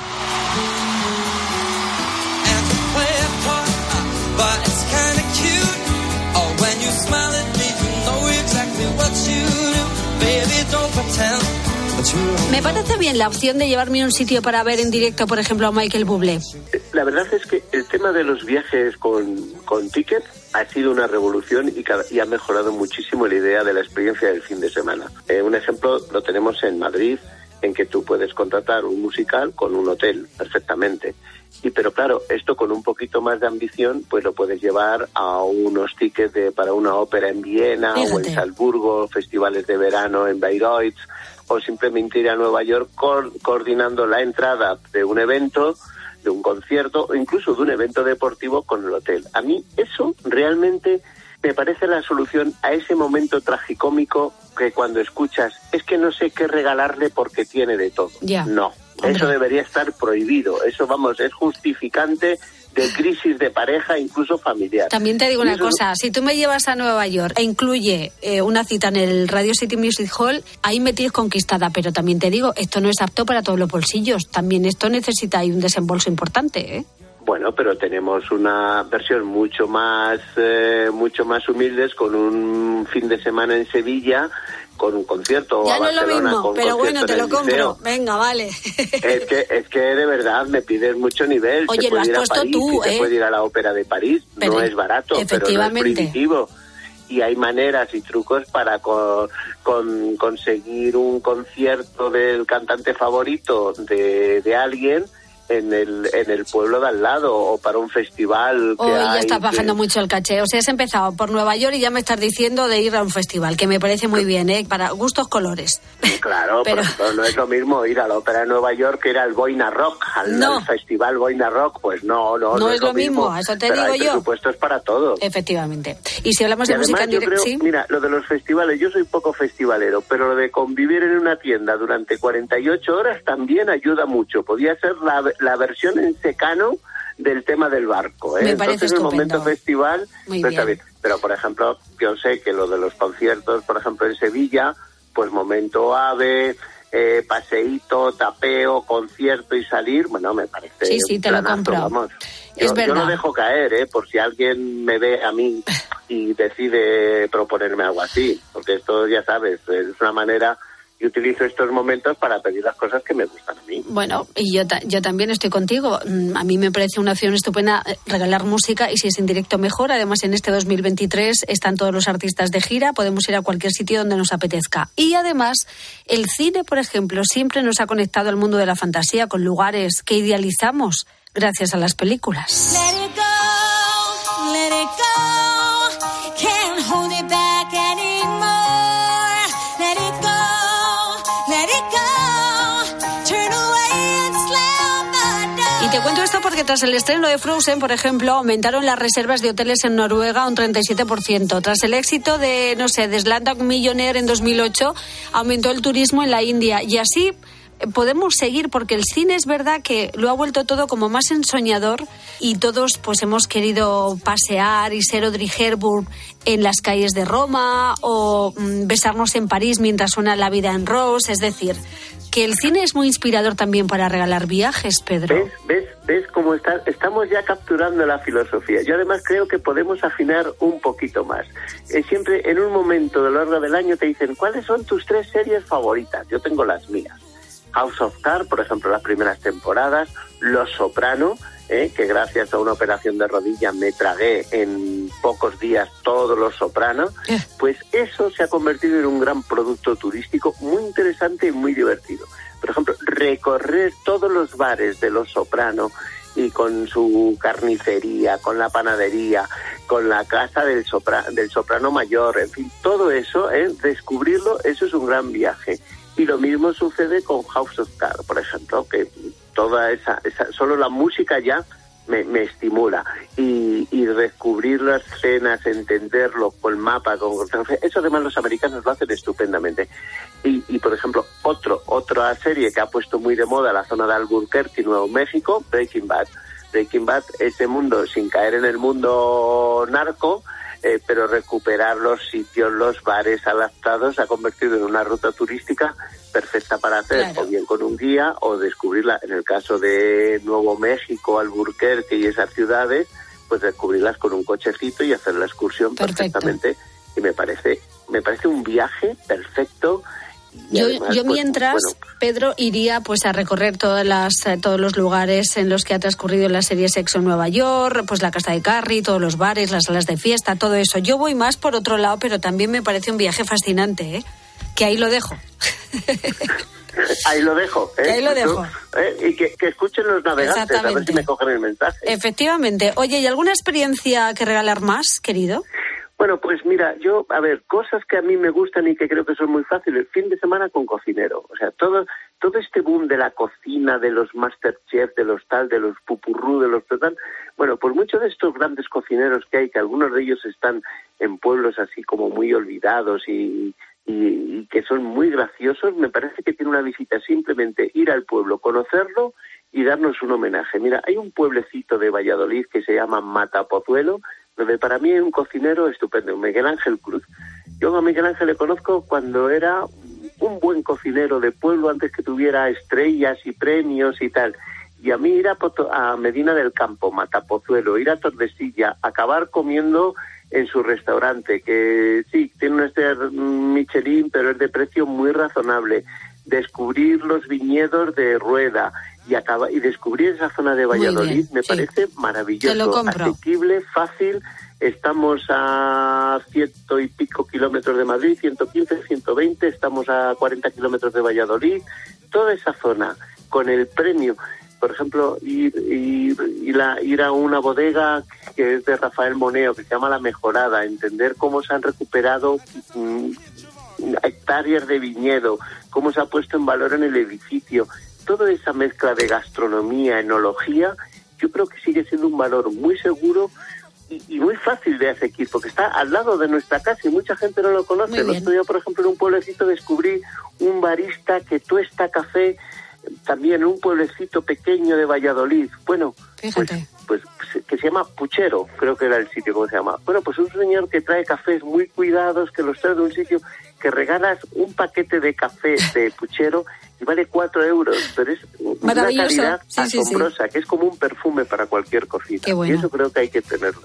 Me parece bien la opción de llevarme a un sitio para ver en directo, por ejemplo, a Michael Bublé. La verdad es que el tema de los viajes con, con ticket ha sido una revolución y, cada, y ha mejorado muchísimo la idea de la experiencia del fin de semana. Eh, un ejemplo lo tenemos en Madrid, en que tú puedes contratar un musical con un hotel perfectamente. Y pero claro, esto con un poquito más de ambición, pues lo puedes llevar a unos tickets de, para una ópera en Viena, fíjate, o en Salzburgo, festivales de verano en Bayreuth, o simplemente ir a Nueva York co- coordinando la entrada de un evento, de un concierto o incluso de un evento deportivo con el hotel. A mí eso realmente me parece la solución a ese momento tragicómico que cuando escuchas es que no sé qué regalarle porque tiene de todo. Ya. No, Hombre. Eso debería estar prohibido. Eso, vamos, es justificante de crisis de pareja, incluso familiar. También te digo Y una eso- cosa, si tú me llevas a Nueva York e incluye eh, una cita en el Radio City Music Hall, ahí me tienes conquistada, pero también te digo, esto no es apto para todos los bolsillos, también esto necesita ahí un desembolso importante, ¿eh? Bueno, pero tenemos una versión mucho más, eh, mucho más humildes, con un fin de semana en Sevilla, con un concierto Ya a no es lo Barcelona, mismo, con pero bueno, concierto te en lo el compro. Liceo. Venga, vale. Es que, es que de verdad me pides mucho nivel. Oye, se lo puede has ir a puesto París, tú, y se ¿eh? puede ir a la ópera de París. Pero, no es barato, pero no es efectivamente. primitivo. Y hay maneras y trucos para co- con, conseguir un concierto del cantante favorito de, de alguien en el en el pueblo de al lado, o para un festival que Hoy ya hay estás que- bajando mucho el caché. O sea, has empezado por Nueva York y ya me estás diciendo de ir a un festival, que me parece muy bien, ¿eh? Para gustos colores. Claro, Pero- por ejemplo, no es lo mismo ir a la ópera de Nueva York que ir al Boina Rock, al, No. al festival Boina Rock. Pues no, no, No es lo mismo, eso te pero digo hay yo. presupuestos para todo. Efectivamente. Y si hablamos Y de música además, en yo directo, creo, sí. mira, lo de los festivales, yo soy poco festivalero, pero lo de convivir en una tienda durante cuarenta y ocho horas también ayuda mucho. Podía ser la, la versión en secano del tema del barco, ¿eh? Me parece Entonces, el estupendo. momento festival Muy no está bien. bien. Pero, por ejemplo, yo sé que lo de los conciertos, por ejemplo, en Sevilla, pues momento ave, eh, paseíto, tapeo, concierto y salir, bueno, me parece Sí, sí, un te lo planazo, compro. vamos. Es Yo, yo verdad. no dejo caer, ¿eh? Por si alguien me ve a mí y decide proponerme algo así, porque esto, ya sabes, es una manera, y utilizo estos momentos para pedir las cosas que me gustan a mí. Bueno, y yo, ta- yo también estoy contigo. Mm, A mí me parece una opción estupenda eh, regalar música, y si es en directo mejor. Además, en este dos mil veintitrés están todos los artistas de gira, podemos ir a cualquier sitio donde nos apetezca. Y además, el cine, por ejemplo, siempre nos ha conectado al mundo de la fantasía, con lugares que idealizamos gracias a las películas. Let it go, let it go. Can't hold it back anymore. Let it go, let it go. Turn away and slam the door. Y te cuento esto porque tras el estreno de Frozen, por ejemplo, aumentaron las reservas de hoteles en Noruega un treinta y siete por ciento. Tras el éxito de, no sé, de Slumdog Millionaire en dos mil ocho, aumentó el turismo en la India. Y así eh, podemos seguir, porque el cine es verdad que lo ha vuelto todo como más ensoñador, y todos pues hemos querido pasear y ser Audrey Hepburn en las calles de Roma, o mm, besarnos en París mientras suena La vida en Rose. Es decir, que el cine es muy inspirador también para regalar viajes, Pedro. ¿Ves? ¿Ves? ¿Ves cómo está? Estamos ya capturando la filosofía. Yo además creo que podemos afinar un poquito más. Eh, siempre en un momento a lo largo del año te dicen, ¿cuáles son tus tres series favoritas? Yo tengo las mías. House of Cards, por ejemplo, las primeras temporadas. Los Soprano, eh, que gracias a una operación de rodilla me tragué en pocos días todos Los Soprano. Pues eso se ha convertido en un gran producto turístico muy interesante y muy divertido. Por ejemplo, recorrer todos los bares de Los Soprano, y con su carnicería, con la panadería, con la casa del, sopra, del soprano mayor, en fin, todo eso, ¿eh? Descubrirlo, eso es un gran viaje. Y lo mismo sucede con House of Cards, por ejemplo, que toda esa, esa solo la música ya me, me estimula. Y, y descubrir las escenas, entenderlo con mapa, con eso además los americanos lo hacen estupendamente. Y, y por ejemplo, otro otra serie que ha puesto muy de moda la zona de Albuquerque, Nuevo México, Breaking Bad. Breaking Bad, ese mundo, sin caer en el mundo narco, eh, pero recuperar los sitios, los bares adaptados, se ha convertido en una ruta turística perfecta para hacer, claro, o bien con un guía, o descubrirla, en el caso de Nuevo México, Albuquerque y esas ciudades, pues descubrirlas con un cochecito y hacer la excursión perfecto, perfectamente. Y me parece, me parece un viaje perfecto. Yo, además, yo pues, mientras, bueno, Pedro, iría pues a recorrer todas las, eh, todos los lugares en los que ha transcurrido la serie Sexo en Nueva York, pues la casa de Carrie, todos los bares, las salas de fiesta, todo eso. Yo voy más por otro lado, pero también me parece un viaje fascinante, ¿eh? Que ahí lo dejo. Ahí lo dejo. ¿eh? Que ahí lo dejo. ¿Eh? Y que, que escuchen los navegantes, a ver si me cogen el mensaje. Efectivamente. Oye, ¿y alguna experiencia que regalar más, querido? Bueno, pues mira, yo, a ver, cosas que a mí me gustan y que creo que son muy fáciles. Fin de semana con cocinero. O sea, todo todo este boom de la cocina, de los Masterchef, de los tal, de los pupurrú, de los tal. Bueno, pues muchos de estos grandes cocineros que hay, que algunos de ellos están en pueblos así como muy olvidados y y, y que son muy graciosos. Me parece que tiene una visita simplemente ir al pueblo, conocerlo y darnos un homenaje. Mira, hay un pueblecito de Valladolid que se llama Matapozuelo, donde para mí hay un cocinero estupendo, Miguel Ángel Cruz. Yo a Miguel Ángel le conozco cuando era un buen cocinero de pueblo, antes que tuviera estrellas y premios y tal. Y a mí ir a, Poto- a Medina del Campo, Matapozuelo, ir a Tordesillas, acabar comiendo en su restaurante, que sí, tiene un este Michelin, pero es de precio muy razonable. Descubrir los viñedos de Rueda y acaba, y descubrir esa zona de Valladolid bien, me sí. parece maravilloso, Te lo compro. Asequible, fácil. Estamos a ciento y pico kilómetros de Madrid, ciento quince, ciento veinte, estamos a cuarenta kilómetros de Valladolid. Toda esa zona, con el premio, por ejemplo, ir, ir, ir, a, ir a una bodega que es de Rafael Moneo, que se llama La Mejorada, entender cómo se han recuperado mmm, hectáreas de viñedo, cómo se ha puesto en valor en el edificio. Toda esa mezcla de gastronomía, enología, yo creo que sigue siendo un valor muy seguro y, y muy fácil de asequible, porque está al lado de nuestra casa y mucha gente no lo conoce. El otro día, por ejemplo, en un pueblecito descubrí un barista que tuesta café, también en un pueblecito pequeño de Valladolid. Bueno, pues, pues que se llama Puchero, creo que era el sitio, ¿cómo se llama? Bueno, pues un señor que trae cafés muy cuidados, que los trae de un sitio, que regalas un paquete de café de Puchero y vale cuatro euros, pero es una calidad sí, asombrosa, sí, sí. que es como un perfume para cualquier cocina. Bueno. Y eso creo que hay que tenerlo.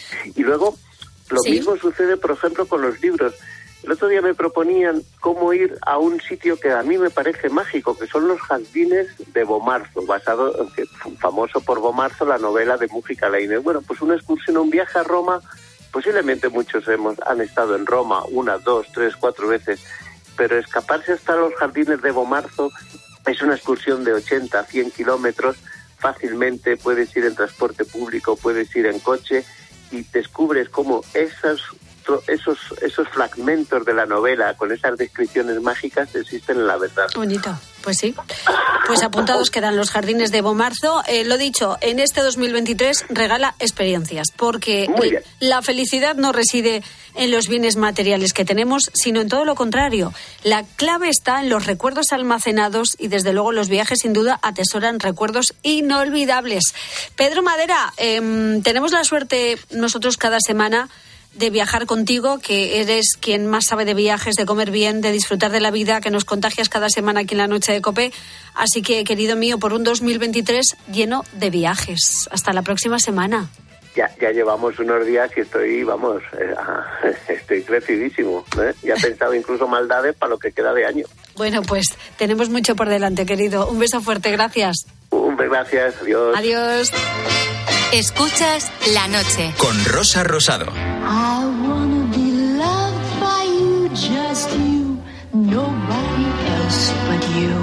Y luego, lo sí. mismo sucede, por ejemplo, con los libros. El otro día me proponían cómo ir a un sitio que a mí me parece mágico, que son los jardines de Bomarzo, basado, famoso por Bomarzo, la novela de Múgica Lainez. Bueno, pues una excursión, un viaje a Roma. Posiblemente muchos hemos han estado en Roma una, dos, tres, cuatro veces, pero escaparse hasta los jardines de Bomarzo es una excursión de ochenta, cien kilómetros. Fácilmente puedes ir en transporte público, puedes ir en coche y descubres cómo esas esos esos fragmentos de la novela con esas descripciones mágicas existen en la verdad. Bonito, pues sí. Pues apuntados quedan los jardines de Bomarzo. Eh, lo dicho, en este dos mil veintitrés regala experiencias, porque la felicidad no reside en los bienes materiales que tenemos, sino en todo lo contrario. La clave está en los recuerdos almacenados y desde luego los viajes sin duda atesoran recuerdos inolvidables. Pedro Madera, eh, tenemos la suerte nosotros cada semana de viajar contigo, que eres quien más sabe de viajes, de comer bien, de disfrutar de la vida, que nos contagias cada semana aquí en la Noche de COPE. Así que, querido mío, por un dos mil veintitrés lleno de viajes. Hasta la próxima semana. Ya, ya llevamos unos días que estoy, vamos, eh, estoy crecidísimo. ¿eh? Ya he pensado incluso maldades para lo que queda de año. Bueno, pues tenemos mucho por delante, querido. Un beso fuerte, gracias. Un beso, gracias, adiós. Adiós. Escuchas La Noche. Con Rosa Rosado. I wanna be loved by you, just you, nobody else but you.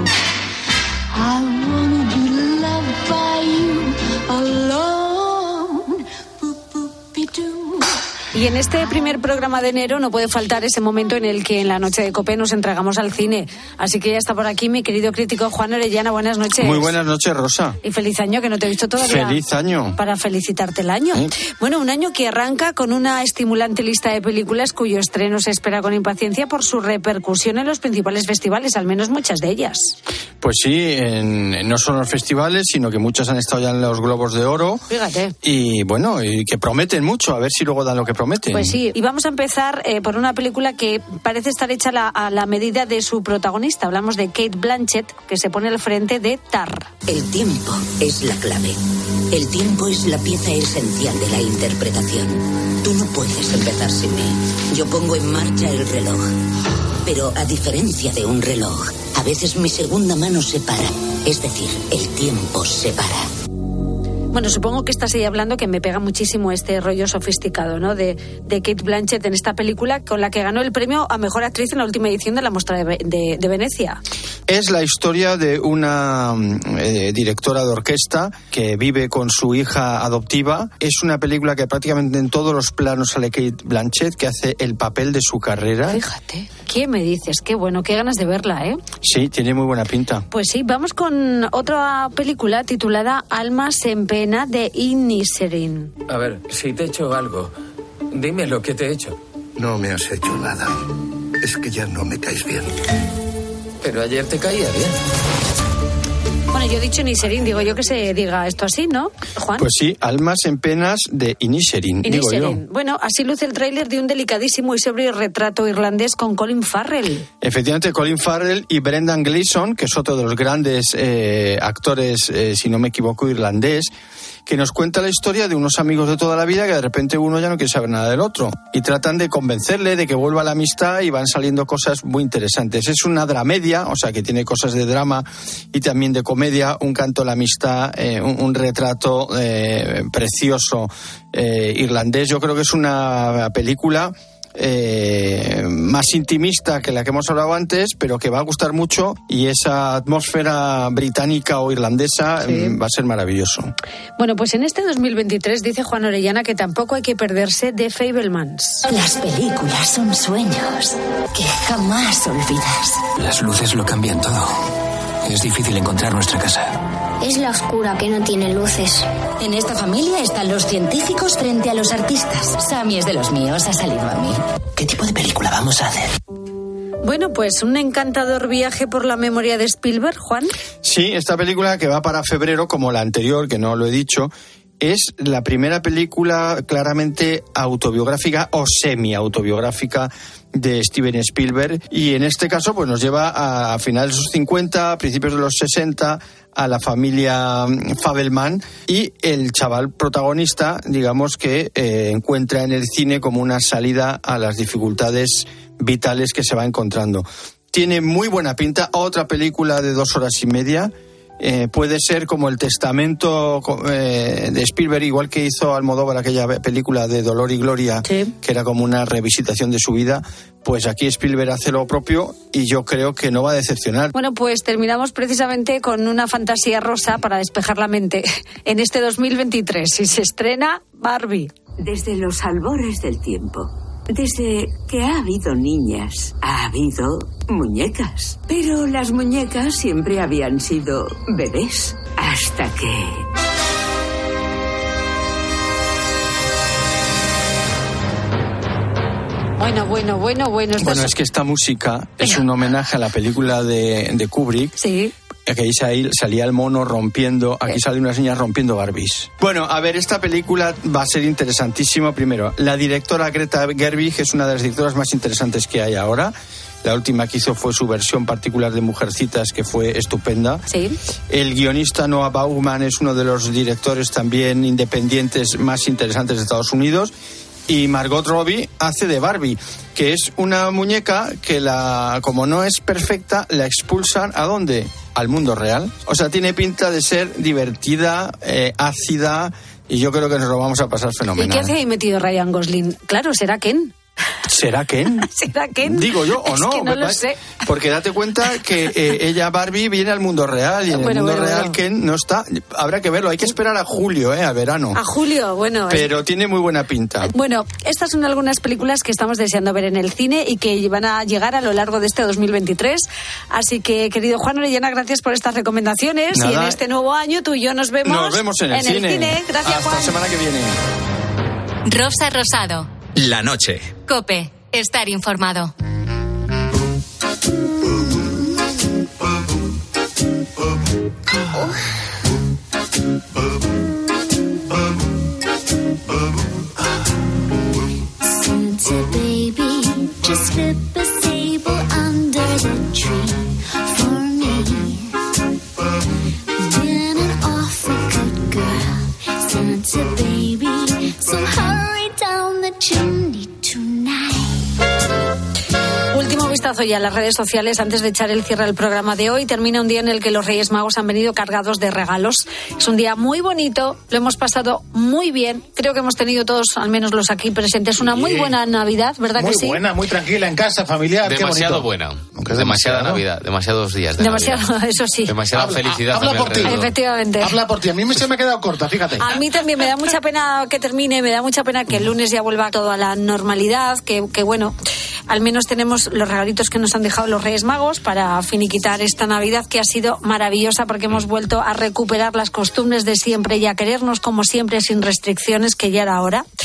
I wanna be loved by you, alone. Boop-boop-be-doo. Y en este primer programa de enero no puede faltar ese momento en el que en la Noche de COPE nos entregamos al cine. Así que ya está por aquí mi querido crítico Juan Orellana. Buenas noches. Muy buenas noches, Rosa. Y feliz año, que no te he visto todavía. Feliz año. Para felicitarte el año. ¿Eh? Bueno, un año que arranca con una estimulante lista de películas cuyo estreno se espera con impaciencia por su repercusión en los principales festivales, al menos muchas de ellas. Pues sí, en, no solo en los festivales, sino que muchas han estado ya en los Globos de Oro. Fíjate. Y bueno, y que prometen mucho, a ver si luego dan lo que prometen. Pues sí, y vamos a empezar eh, por una película que parece estar hecha la, a la medida de su protagonista. Hablamos de Cate Blanchett, que se pone al frente de Tar. El tiempo es la clave. El tiempo es la pieza esencial de la interpretación. Tú no puedes empezar sin mí. Yo pongo en marcha el reloj. Pero a diferencia de un reloj, a veces mi segunda mano se para. Es decir, el tiempo se para. Bueno, supongo que estás ahí hablando que me pega muchísimo este rollo sofisticado, ¿no? De, de Cate Blanchett en esta película con la que ganó el premio a Mejor Actriz en la última edición de la Mostra de, de, de Venecia. Es la historia de una eh, directora de orquesta que vive con su hija adoptiva. Es una película que prácticamente en todos los planos sale Cate Blanchett, que hace el papel de su carrera. Fíjate, ¿qué me dices? Qué bueno, qué ganas de verla, ¿eh? Sí, tiene muy buena pinta. Pues sí, vamos con otra película titulada Almas en pena de Inisherin. A ver, si te he hecho algo, dime lo que te he hecho. No me has hecho nada. Es que ya no me caes bien. Pero ayer te caía bien. Bueno, yo he dicho Inisherin, digo yo que se diga esto así, ¿no, Juan? Pues sí, Almas en penas de Inisherin, digo yo. Bueno, así luce el tráiler de un delicadísimo y sobrio retrato irlandés con Colin Farrell. Efectivamente, Colin Farrell y Brendan Gleeson, que es otro de los grandes eh, actores, eh, si no me equivoco, irlandés, que nos cuenta la historia de unos amigos de toda la vida que de repente uno ya no quiere saber nada del otro y tratan de convencerle de que vuelva a la amistad y van saliendo cosas muy interesantes. Es una dramedia, o sea que tiene cosas de drama y también de comedia, un canto a la amistad, eh, un, un retrato eh, precioso eh, irlandés. Yo creo que es una película Eh, más intimista que la que hemos hablado antes, pero que va a gustar mucho, y esa atmósfera británica o irlandesa sí. va a ser maravilloso. Bueno, pues en este dos mil veintitrés dice Juan Orellana que tampoco hay que perderse de Fabelmans. Las películas son sueños que jamás olvidas. Las luces lo cambian todo. Es difícil encontrar nuestra casa. Es la oscura que no tiene luces. En esta familia están los científicos frente a los artistas. Sammy es de los míos, ha salido a mí. ¿Qué tipo de película vamos a hacer? Bueno, pues un encantador viaje por la memoria de Spielberg, Juan. Sí, esta película que va para febrero, como la anterior, que no lo he dicho, es la primera película claramente autobiográfica o semi-autobiográfica de Steven Spielberg, y en este caso pues nos lleva a, a finales de los cincuenta, a principios de los sesenta, a la familia Fabelman, y el chaval protagonista, digamos que eh, encuentra en el cine como una salida a las dificultades vitales que se va encontrando. Tiene muy buena pinta. Otra película de dos horas y media. Eh, puede ser como el testamento eh, de Spielberg, igual que hizo Almodóvar aquella película de Dolor y Gloria, sí. que era como una revisitación de su vida. Pues aquí Spielberg hace lo propio y yo creo que no va a decepcionar. Bueno, pues terminamos precisamente con una fantasía rosa para despejar la mente en este dos mil veintitrés, y se estrena Barbie. Desde los albores del tiempo, desde que ha habido niñas, ha habido muñecas. Pero las muñecas siempre habían sido bebés. Hasta que... Bueno, bueno, bueno, bueno. Bueno, es que esta música es un homenaje a la película de, de Kubrick. Sí. Que ahí salía el mono rompiendo, aquí salen unas niñas rompiendo Barbies. Bueno, a ver, esta película va a ser interesantísima. Primero, la directora Greta Gerwig es una de las directoras más interesantes que hay ahora. La última que hizo fue su versión particular de Mujercitas, que fue estupenda. Sí. El guionista Noah Baumbach es uno de los directores también independientes más interesantes de Estados Unidos. Y Margot Robbie hace de Barbie, que es una muñeca que, la, como no es perfecta, la expulsan ¿a dónde? Al mundo real. O sea, tiene pinta de ser divertida, eh, ácida, y yo creo que nos lo vamos a pasar fenomenal. ¿Y qué hace ahí metido Ryan Gosling? Claro, será Ken. ¿Será Ken? ¿Será Ken? Digo yo, ¿o es no? Que no lo sé. Porque date cuenta que eh, ella, Barbie, viene al mundo real, y en bueno, el mundo bueno, real bueno. Ken no está. Habrá que verlo, hay que esperar a julio, eh, a verano. A julio, bueno. Pero eh. tiene muy buena pinta. Bueno, estas son algunas películas que estamos deseando ver en el cine y que van a llegar a lo largo de este dos mil veintitrés. Así que, querido Juan Orellana, gracias por estas recomendaciones. Nada. Y en este nuevo año tú y yo nos vemos, nos vemos en el, en cine. el cine. Gracias, Hasta Juan. la semana que viene. Rosa Rosado. La noche. COPE. Estar informado. Santa baby, just slip a sable under the tree for me. Been an awful good girl, Santa baby, so hurry down the chimney tonight. Último vistazo ya a las redes sociales antes de echar el cierre al programa de hoy. Termina un día en el que los Reyes Magos han venido cargados de regalos. Es un día muy bonito, lo hemos pasado muy bien. Creo que hemos tenido todos, al menos los aquí presentes, una muy buena Navidad, ¿verdad muy que sí? Muy buena, muy tranquila en casa, familiar. Demasiado qué buena. Nunca es demasiada demasiado. Navidad, demasiados días de Demasiado, Navidad. eso sí. Demasiada habla, felicidad. Habla por ti. Efectivamente. Habla por ti. A mí me se me ha quedado corta, fíjate. A mí también me da mucha pena que termine, me da mucha pena que el lunes ya vuelva todo a la normalidad, que, que bueno, al menos tenemos los regalitos que nos han dejado los Reyes Magos para finiquitar esta Navidad, que ha sido maravillosa porque hemos vuelto a recuperar las costumbres de siempre y a querernos como siempre sin restricciones, que ya era hora.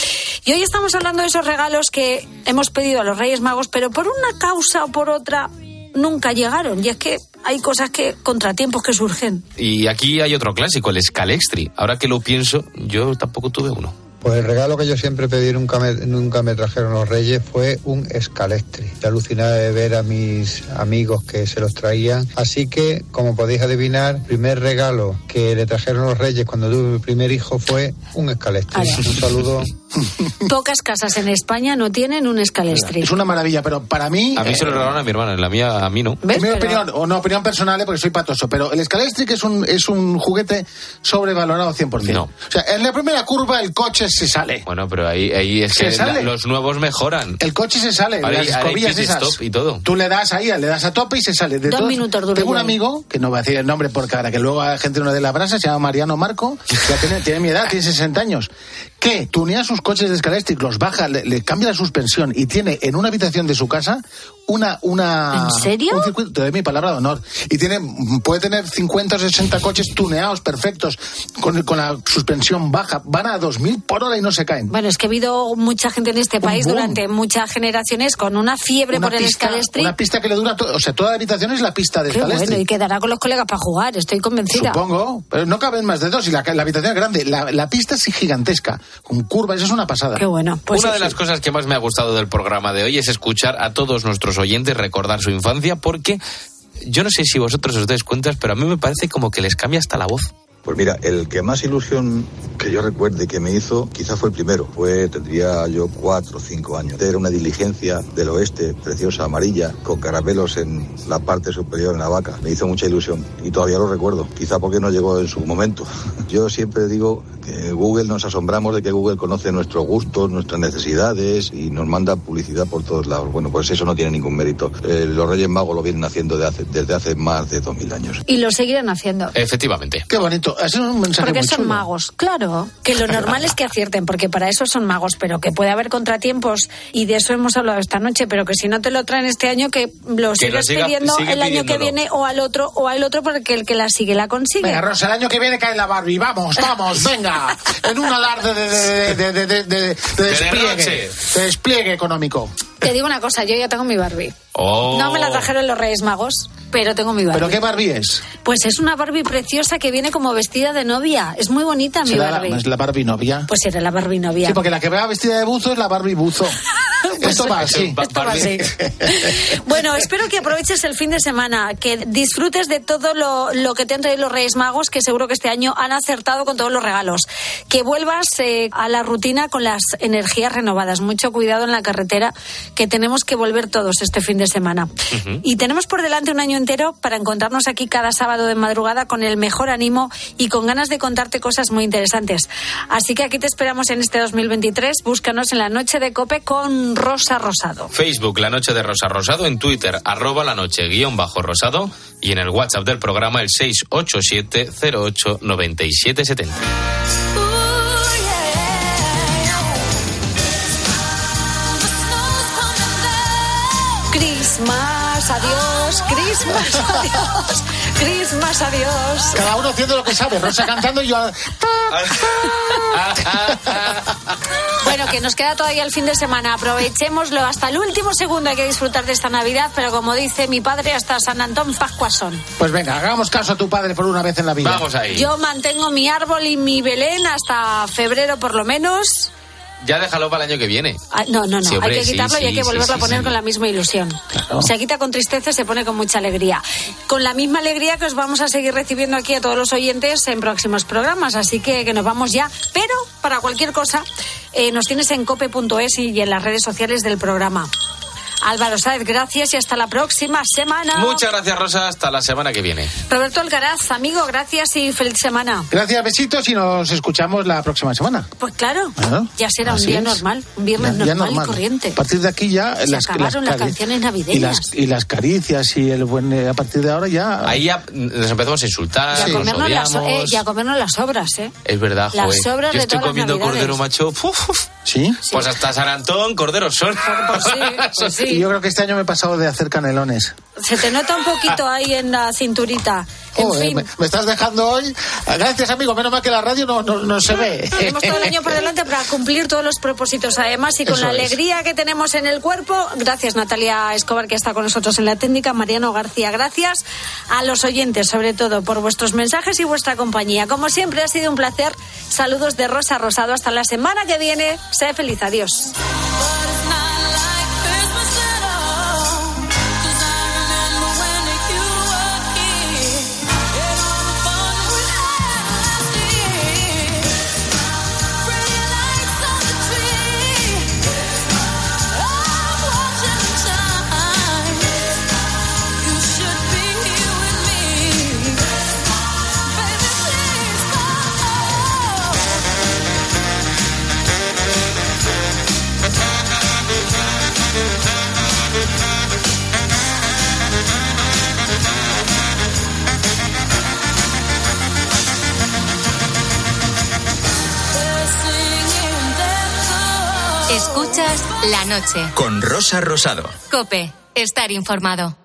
Y hoy estamos hablando de esos regalos que hemos pedido a los Reyes Magos, pero por una causa o por otra nunca llegaron. Y es que hay cosas que, contratiempos que surgen. Y aquí hay otro clásico, el Scalextric. Ahora que lo pienso, yo tampoco tuve uno. Pues el regalo que yo siempre pedí, nunca me, nunca me trajeron los Reyes, fue un Scalextric. Yo alucinaba de ver a mis amigos que se los traían. Así que, como podéis adivinar, el primer regalo que le trajeron los Reyes cuando tuve mi primer hijo fue un Scalextric. Un saludo. Pocas casas en España no tienen un Scalextric. Es una maravilla, pero para mí... A mí eh, se lo regalaron a mi hermana, en la mía a mí no. ¿Ves? Mi pero... opinión, o no, opinión personal, porque soy patoso, pero el Scalextric es un, es un juguete sobrevalorado cien por ciento. No. O sea, en la primera curva el coche se sale. Bueno, pero ahí, ahí es que la, los nuevos mejoran. El coche se sale, ahora, las escobillas esas. Stop y todo. Tú le das ahí, le das a tope y se sale. De Dos todos. minutos duro. Tengo un amigo, que no voy a decir el nombre porque para que luego la gente no dé la brasa, se llama Mariano Marco, ya tiene, tiene mi edad, tiene sesenta años, que tunea sus coches de Scalextric, los baja, le, le cambia la suspensión y tiene en una habitación de su casa una... una ¿En serio? Un circuito, te doy mi palabra de honor. Y tiene, puede tener cincuenta o sesenta coches tuneados, perfectos, con, con la suspensión baja. Van a dos mil por hora y no se caen. Bueno, es que ha habido mucha gente en este país durante muchas generaciones con una fiebre una por pista, el Scalextric. Una pista que le dura, to- o sea, toda la habitación es la pista de Scalextric. Bueno, y quedará con los colegas para jugar, estoy convencida. Supongo, pero no caben más de dos y la, la habitación es grande. La, la pista es gigantesca, con curvas, eso es una pasada. Qué bueno. Pues una sí, de las sí. cosas que más me ha gustado del programa de hoy es escuchar a todos nuestros oyentes recordar su infancia, porque yo no sé si vosotros os dais cuenta, pero a mí me parece como que les cambia hasta la voz. Pues mira, el que más ilusión que yo recuerde que me hizo, quizá fue el primero. Fue, tendría yo cuatro o cinco años. Era una diligencia del oeste, preciosa, amarilla, con caramelos en la parte superior, en la vaca. Me hizo mucha ilusión y todavía lo recuerdo. Quizá porque no llegó en su momento. Yo siempre digo que Google, nos asombramos de que Google conoce nuestros gustos, nuestras necesidades y nos manda publicidad por todos lados. Bueno, pues eso no tiene ningún mérito. Eh, los Reyes Magos lo vienen haciendo de hace, desde hace más de dos mil años. Y lo seguirán haciendo. Efectivamente. Qué bonito. Es un mensaje porque muy son chulo. magos, claro. Que lo normal es que acierten, porque para eso son magos, pero que puede haber contratiempos, y de eso hemos hablado esta noche, pero que si no te lo traen este año, que lo que sigas siga, pidiendo el año que viene o al otro, o al otro, porque el que la sigue la consigue. Venga, Rosa, el año que viene cae la Barbie. Vamos, vamos, venga. En un alarde de, de, de, de, de, de, de despliegue. De despliegue económico. Te digo una cosa, yo ya tengo mi Barbie. Oh. No me la trajeron los Reyes Magos, pero tengo mi Barbie. ¿Pero qué Barbie es? Pues es una Barbie preciosa que viene como vestida de novia. Es muy bonita mi Barbie. La, ¿Es la Barbie novia? Pues era la Barbie novia. Sí, porque la que va vestida de buzo es la Barbie buzo. Pues esto va así. Esto va así. Bueno, espero que aproveches el fin de semana, que disfrutes de todo lo, lo que te han traído los Reyes Magos, que seguro que este año han acertado con todos los regalos. Que vuelvas eh, a la rutina con las energías renovadas. Mucho cuidado en la carretera, que tenemos que volver todos este fin de semana. Uh-huh. Y tenemos por delante un año entero para encontrarnos aquí cada sábado de madrugada con el mejor ánimo y con ganas de contarte cosas muy interesantes. Así que aquí te esperamos en este dos mil veintitrés. Búscanos en La Noche de COPE con Rosa Rosado. Facebook, La Noche de Rosa Rosado. En Twitter, arroba La Noche guión bajo Rosado. Y en el WhatsApp del programa, el seis ocho siete cero ocho nueve siete siete cero. Christmas, adiós, Christmas, adiós, Christmas, adiós. Cada uno haciendo lo que sabe, Rosa cantando y yo... Bueno, que nos queda todavía el fin de semana, aprovechémoslo hasta el último segundo, hay que disfrutar de esta Navidad, pero como dice mi padre, hasta San Antón Pascuas son. Pues venga, hagamos caso a tu padre por una vez en la vida. Vamos ahí. Yo mantengo mi árbol y mi Belén hasta febrero por lo menos. Ya déjalo para el año que viene. Ah, no, no, no. Sí, hombre, hay que quitarlo sí, y hay que sí, volverlo sí, a poner sí. con la misma ilusión. Claro. Se quita con tristeza y se pone con mucha alegría. Con la misma alegría que os vamos a seguir recibiendo aquí a todos los oyentes en próximos programas. Así que, que nos vamos ya. Pero, para cualquier cosa, eh, nos tienes en cope punto es y en las redes sociales del programa. Álvaro Sáez, gracias y hasta la próxima semana. Muchas gracias, Rosa. Hasta la semana que viene. Roberto Alcaraz, amigo, gracias y feliz semana. Gracias, besitos y nos escuchamos la próxima semana. Pues claro, ¿Ah? ya será Así un día es. normal, un viernes ya, ya normal, normal y corriente. A partir de aquí ya Se las, acabaron las, las canciones navideñas. Y las, y las caricias y el buen... Eh, a partir de ahora ya... Ahí ya nos empezamos a insultar, y a, nos comernos las, odiamos. eh, y a comernos las sobras, ¿eh? Es verdad, las joder. sobras Yo de estoy todas comiendo las cordero macho. Uf, uf. ¿Sí? Pues hasta San Antón, corderos son. Pues sí, pues sí. Y yo creo que este año me he pasado de hacer canelones. Se te nota un poquito ahí en la cinturita. En Joder, fin. me, me estás dejando hoy. Gracias, amigo. Menos mal que la radio no, no, no se ve. Tenemos todo el año por delante para cumplir todos los propósitos. Además, y con Eso la es. alegría que tenemos en el cuerpo. Gracias, Natalia Escobar, que está con nosotros en la técnica. Mariano García, gracias a los oyentes, sobre todo, por vuestros mensajes y vuestra compañía. Como siempre, ha sido un placer. Saludos de Rosa Rosado. Hasta la semana que viene. Sé feliz. Adiós. Escuchas La Noche. Con Rosa Rosado. COPE. Estar informado.